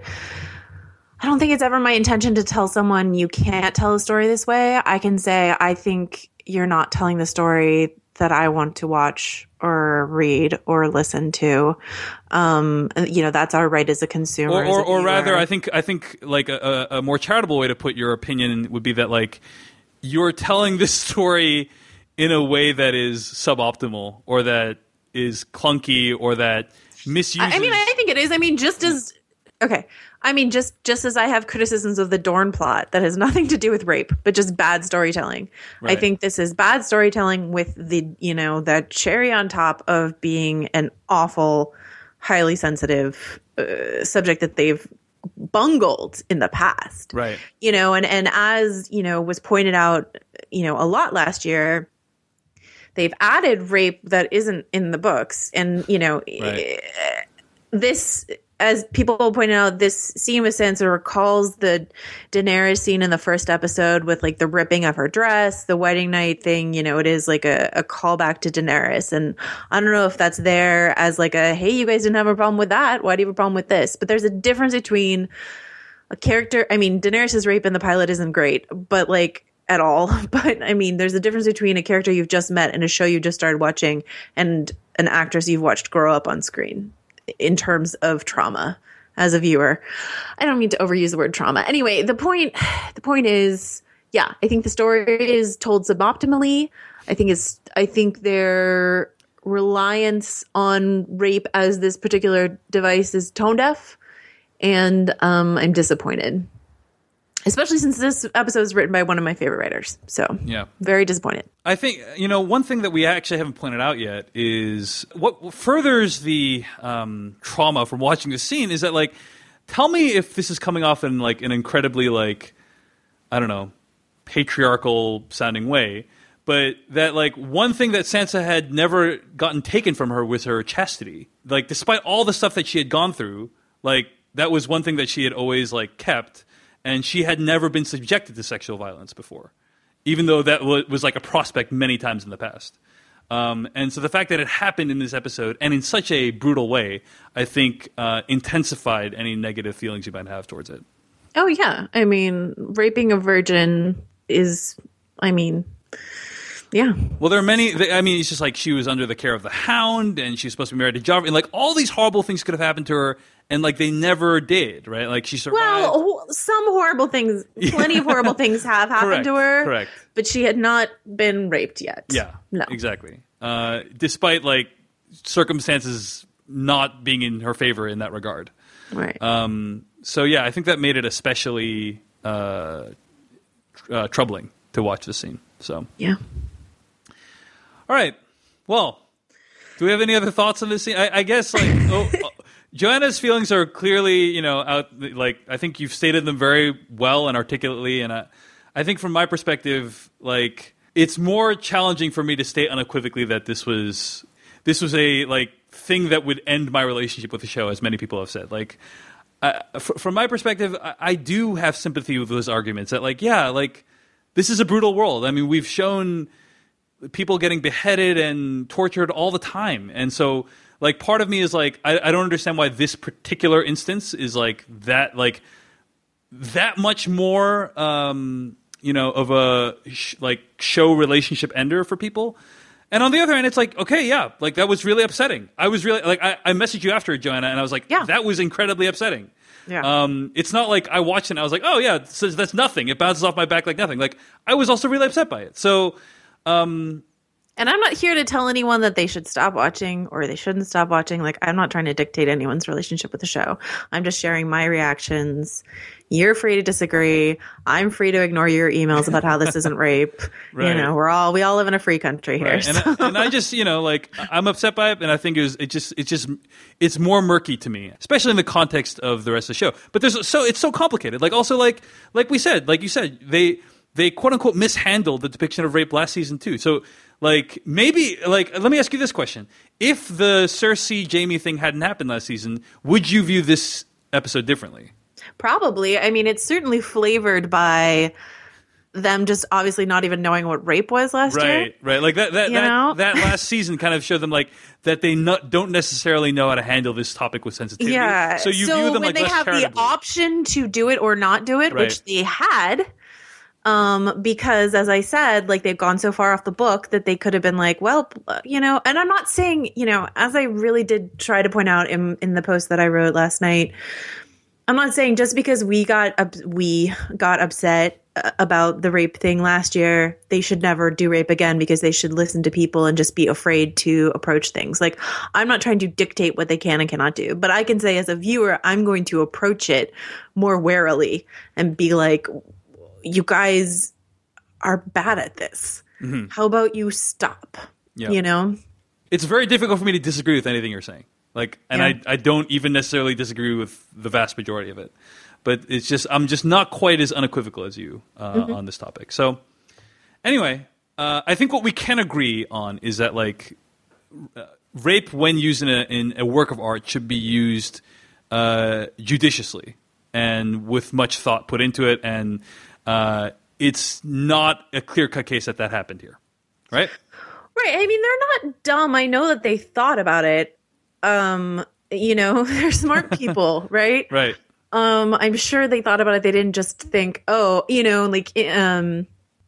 I don't think it's ever my intention to tell someone you can't tell a story this way. I can say, I think you're not telling the story that I want to watch or read or listen to. Um, you know, that's our right as a consumer. Or, or, or rather, I think, I think like a, a more charitable way to put your opinion would be that like you're telling this story in a way that is suboptimal or that is clunky or that misuses. I mean, I think it is. I mean, just as, okay. I mean, just just as I have criticisms of the Dorne plot that has nothing to do with rape, but just bad storytelling. Right. I think this is bad storytelling with the, you know, that cherry on top of being an awful, highly sensitive uh, subject that they've bungled in the past. Right. You know, and, and as, you know, was pointed out, you know, a lot last year, they've added rape that isn't in the books. And, you know, right. this... As people pointed out, this scene with Sansa recalls the Daenerys scene in the first episode with like the ripping of her dress, the wedding night thing. You know, it is like a, a callback to Daenerys. And I don't know if that's there as like a, hey, you guys didn't have a problem with that. Why do you have a problem with this? But there's a difference between a character. I mean, Daenerys' rape in the pilot isn't great, but like at all. But I mean, there's a difference between a character you've just met and a show you just started watching and an actress you've watched grow up on screen. In terms of trauma as a viewer. I don't mean to overuse the word trauma. Anyway, the point, the point is, yeah, I think the story is told suboptimally. I think it's, I think their reliance on rape as this particular device is tone deaf. and um, I'm disappointed. Especially since this episode is written by one of my favorite writers. So, yeah, very disappointed. I think, you know, one thing that we actually haven't pointed out yet is what furthers the um, trauma from watching this scene is that, like, tell me if this is coming off in, like, an incredibly, like, I don't know, patriarchal sounding way, but that, like, one thing that Sansa had never gotten taken from her was her chastity. Like, despite all the stuff that she had gone through, like, that was one thing that she had always, like, kept. And she had never been subjected to sexual violence before, even though that w- was like a prospect many times in the past. Um, and so the fact that it happened in this episode and in such a brutal way, I think uh, intensified any negative feelings you might have towards it. Oh, yeah. I mean, raping a virgin is, I mean, yeah. Well, there are many, I mean, it's just like she was under the care of the Hound and she was supposed to be married to Joffrey. And like all these horrible things could have happened to her. And, like, they never did, right? Like, she survived. Well, some horrible things, plenty of horrible things have happened correct, to her. Correct. But she had not been raped yet. Yeah. No. Exactly. Uh, despite, like, circumstances not being in her favor in that regard. Right. Um, so, yeah, I think that made it especially uh, tr- uh, troubling to watch this scene. So. Yeah. All right. Well, do we have any other thoughts on this scene? I, I guess, like... oh, Joanna's feelings are clearly, you know, out. Like I think you've stated them very well and articulately, and I, I think from my perspective, like it's more challenging for me to state unequivocally that this was this was a like thing that would end my relationship with the show, as many people have said. Like, I, f- from my perspective, I, I do have sympathy with those arguments that, like, yeah, like this is a brutal world. I mean, we've shown people getting beheaded and tortured all the time, and so. Like, part of me is like, I, I don't understand why this particular instance is like that, like that much more, um, you know, of a sh- like show relationship ender for people. And on the other hand, it's like, okay, yeah, like that was really upsetting. I was really like, I, I messaged you after it, Joanna, and I was like, yeah. that was incredibly upsetting. Yeah. Um, it's not like I watched it and I was like, oh yeah, so that's nothing. It bounces off my back like nothing. Like I was also really upset by it. So, um, And I'm not here to tell anyone that they should stop watching or they shouldn't stop watching. Like, I'm not trying to dictate anyone's relationship with the show. I'm just sharing my reactions. You're free to disagree. I'm free to ignore your emails about how this isn't rape. Right. You know, we're all we all live in a free country here. Right. And, so. I, and I just, you know, like I'm upset by it, and I think it was, it just, it's just, it's more murky to me, especially in the context of the rest of the show. But there's so it's so complicated. Like also, like like we said, like you said, they they quote unquote mishandled the depiction of rape last season too. So. Like, maybe, like, let me ask you this question. If the Cersei Jaime thing hadn't happened last season, would you view this episode differently? Probably. I mean, it's certainly flavored by them just obviously not even knowing what rape was last right, year. Right, right. Like, that that, you that, know? that last season kind of showed them, like, that they not, don't necessarily know how to handle this topic with sensitivity. Yeah. So you so view them, when like, they less have charitably. the option to do it or not do it, Right. which they had... Um, because as I said, like they've gone so far off the book that they could have been like, well, you know, and I'm not saying, you know, as I really did try to point out in, in the post that I wrote last night, I'm not saying just because we got, up, we got upset about the rape thing last year, they should never do rape again because they should listen to people and just be afraid to approach things. Like, I'm not trying to dictate what they can and cannot do, but I can say as a viewer, I'm going to approach it more warily and be like, you guys are bad at this. Mm-hmm. How about you stop? Yeah. You know? It's very difficult for me to disagree with anything you're saying. Like, and yeah. I, I don't even necessarily disagree with the vast majority of it. But it's just, I'm just not quite as unequivocal as you uh, mm-hmm. on this topic. So, anyway, uh, I think what we can agree on is that, like, uh, rape, when used in a, in a work of art, should be used uh, judiciously and with much thought put into it. And uh, it's not a clear-cut case that that happened here, right? Right. I mean, they're not dumb. I know that they thought about it. Um, you know, they're smart people, right? Right. Um, I'm sure they thought about it. They didn't just think, oh, you know, like um,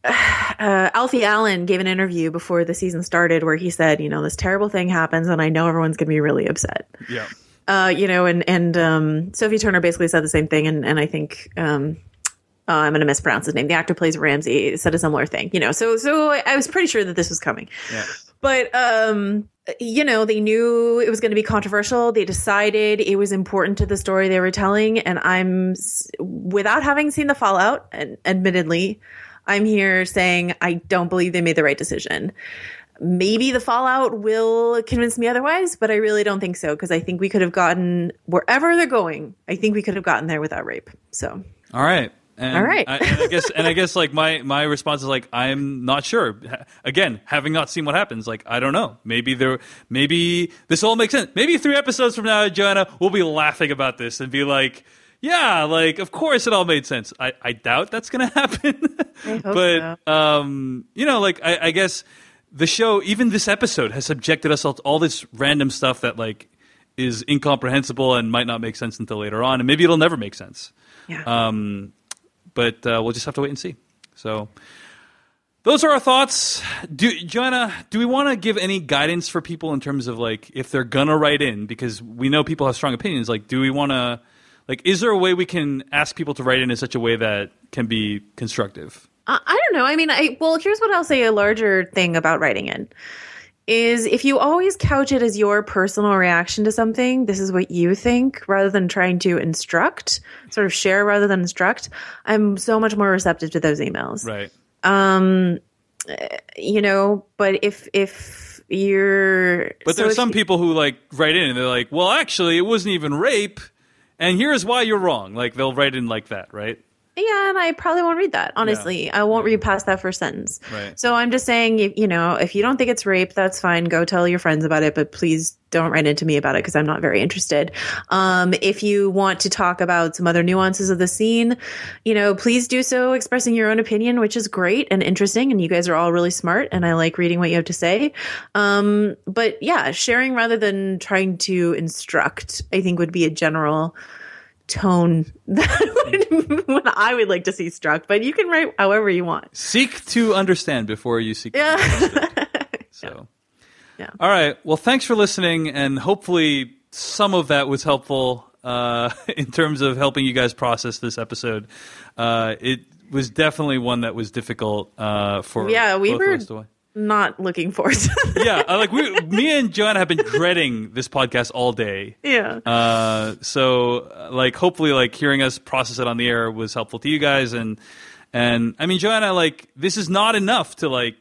uh, Alfie Allen gave an interview before the season started where he said, you know, this terrible thing happens and I know everyone's going to be really upset. Yeah. Uh, you know, and, and um, Sophie Turner basically said the same thing. And, and I think um, uh, I'm going to mispronounce his name. The actor plays Ramsay, said a similar thing, you know, so so I was pretty sure that this was coming. Yeah. But um, you know, they knew it was going to be controversial. They decided it was important to the story they were telling. And I'm, without having seen the fallout, and admittedly, I'm here saying I don't believe they made the right decision. Maybe the fallout will convince me otherwise, but I really don't think so, because I think we could have gotten wherever they're going. I think we could have gotten there without rape. So, all right. And All right. I, and I guess, and I guess, like my my response is like, I'm not sure. Again, having not seen what happens, like I don't know. Maybe there, maybe this all makes sense. Maybe three episodes from now, Joanna, we'll be laughing about this and be like, yeah, like of course it all made sense. I, I doubt that's going to happen, I hope but so. um, you know, like I, I guess the show, even this episode, has subjected us all to all this random stuff that like is incomprehensible and might not make sense until later on, and maybe it'll never make sense. Yeah. Um. But uh, we'll just have to wait and see. So those are our thoughts. Do, Joanna, do we want to give any guidance for people in terms of like if they're gonna write in? Because we know people have strong opinions. Like, do we want to like? Is there a way we can ask people to write in in such a way that can be constructive? I, I don't know. I mean, I well, here's what I'll say. A larger thing about writing in is if you always couch it as your personal reaction to something, this is what you think, rather than trying to instruct, sort of share rather than instruct, I'm so much more receptive to those emails. Right. Um, you know, but if, if you're... But so there are if some you- people who like write in and they're like, well, actually, it wasn't even rape, and here's why you're wrong. Like, they'll write in like that, right? Yeah, and I probably won't read that, honestly. Yeah. I won't read past that first sentence. Right. So I'm just saying, if, you know, if you don't think it's rape, that's fine. Go tell your friends about it, but please don't write into me about it because I'm not very interested. Um, if you want to talk about some other nuances of the scene, you know, please do so expressing your own opinion, which is great and interesting. And you guys are all really smart, and I like reading what you have to say. Um, but yeah, sharing rather than trying to instruct, I think would be a general tone that would, what I would like to see struck, but you can write however you want. Seek to understand before you seek Yeah. to understand. So, yeah. All right. Well, thanks for listening, and hopefully some of that was helpful uh, in terms of helping you guys process this episode. Uh, it was definitely one that was difficult uh, for Yeah, we both were of us to not looking forward to that. yeah, uh, like we, me and Joanna have been dreading this podcast all day. Yeah. Uh, so, uh, like, hopefully, like hearing us process it on the air was helpful to you guys, and and I mean, Joanna, like, this is not enough to like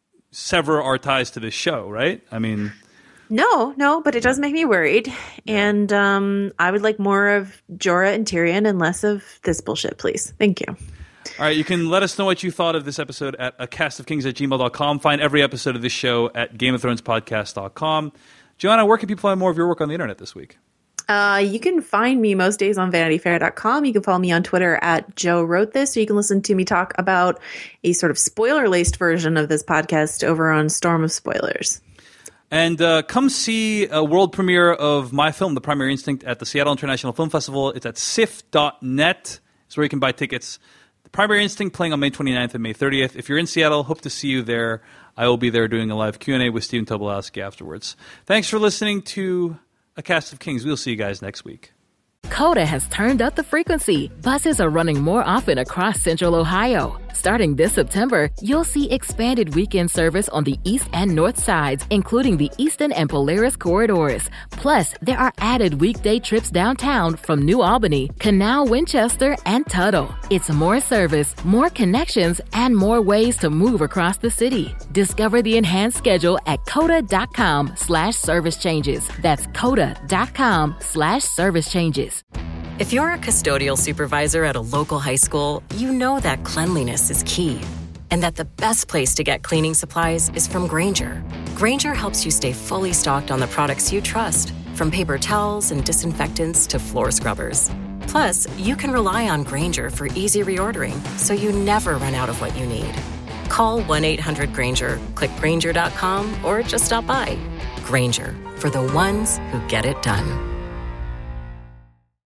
sever our ties to this show, right? I mean, No, no, but it does make me worried, and um, I would like more of Jorah and Tyrion and less of this bullshit, please. Thank you. all right, you can let us know what you thought of this episode at a cast of kings at gmail dot com. Find every episode of this show at game of thrones podcast dot com. Joanna, where can people find more of your work on the internet this week? Uh, you can find me most days on vanity fair dot com. You can follow me on Twitter at Joe Wrote This, or you can listen to me talk about a sort of spoiler-laced version of this podcast over on Storm of Spoilers. And uh, come see a world premiere of my film, The Primary Instinct, at the Seattle International Film Festival. It's at S I F dot net. It's where you can buy tickets. The Primary Instinct playing on May twenty-ninth and May thirtieth. If you're in Seattle, hope to see you there. I will be there doing a live Q and A with Stephen Tobolowsky afterwards. Thanks for listening to A Cast of Kings. We'll see you guys next week. Coda has turned up the frequency. Buses are running more often across Central Ohio. Starting this September, you'll see expanded weekend service on the east and north sides, including the Eastern and Polaris corridors. Plus, there are added weekday trips downtown from New Albany, Canal, Winchester, and Tuttle. It's more service, more connections, and more ways to move across the city. Discover the enhanced schedule at coda.com slash service changes. That's coda.com slash service changes. If you're a custodial supervisor at a local high school, you know that cleanliness is key, and that the best place to get cleaning supplies is from Grainger. Grainger helps you stay fully stocked on the products you trust, from paper towels and disinfectants to floor scrubbers. Plus, you can rely on Grainger for easy reordering, so you never run out of what you need. Call one eight hundred Grainger, click Grainger dot com, or just stop by. Grainger, for the ones who get it done.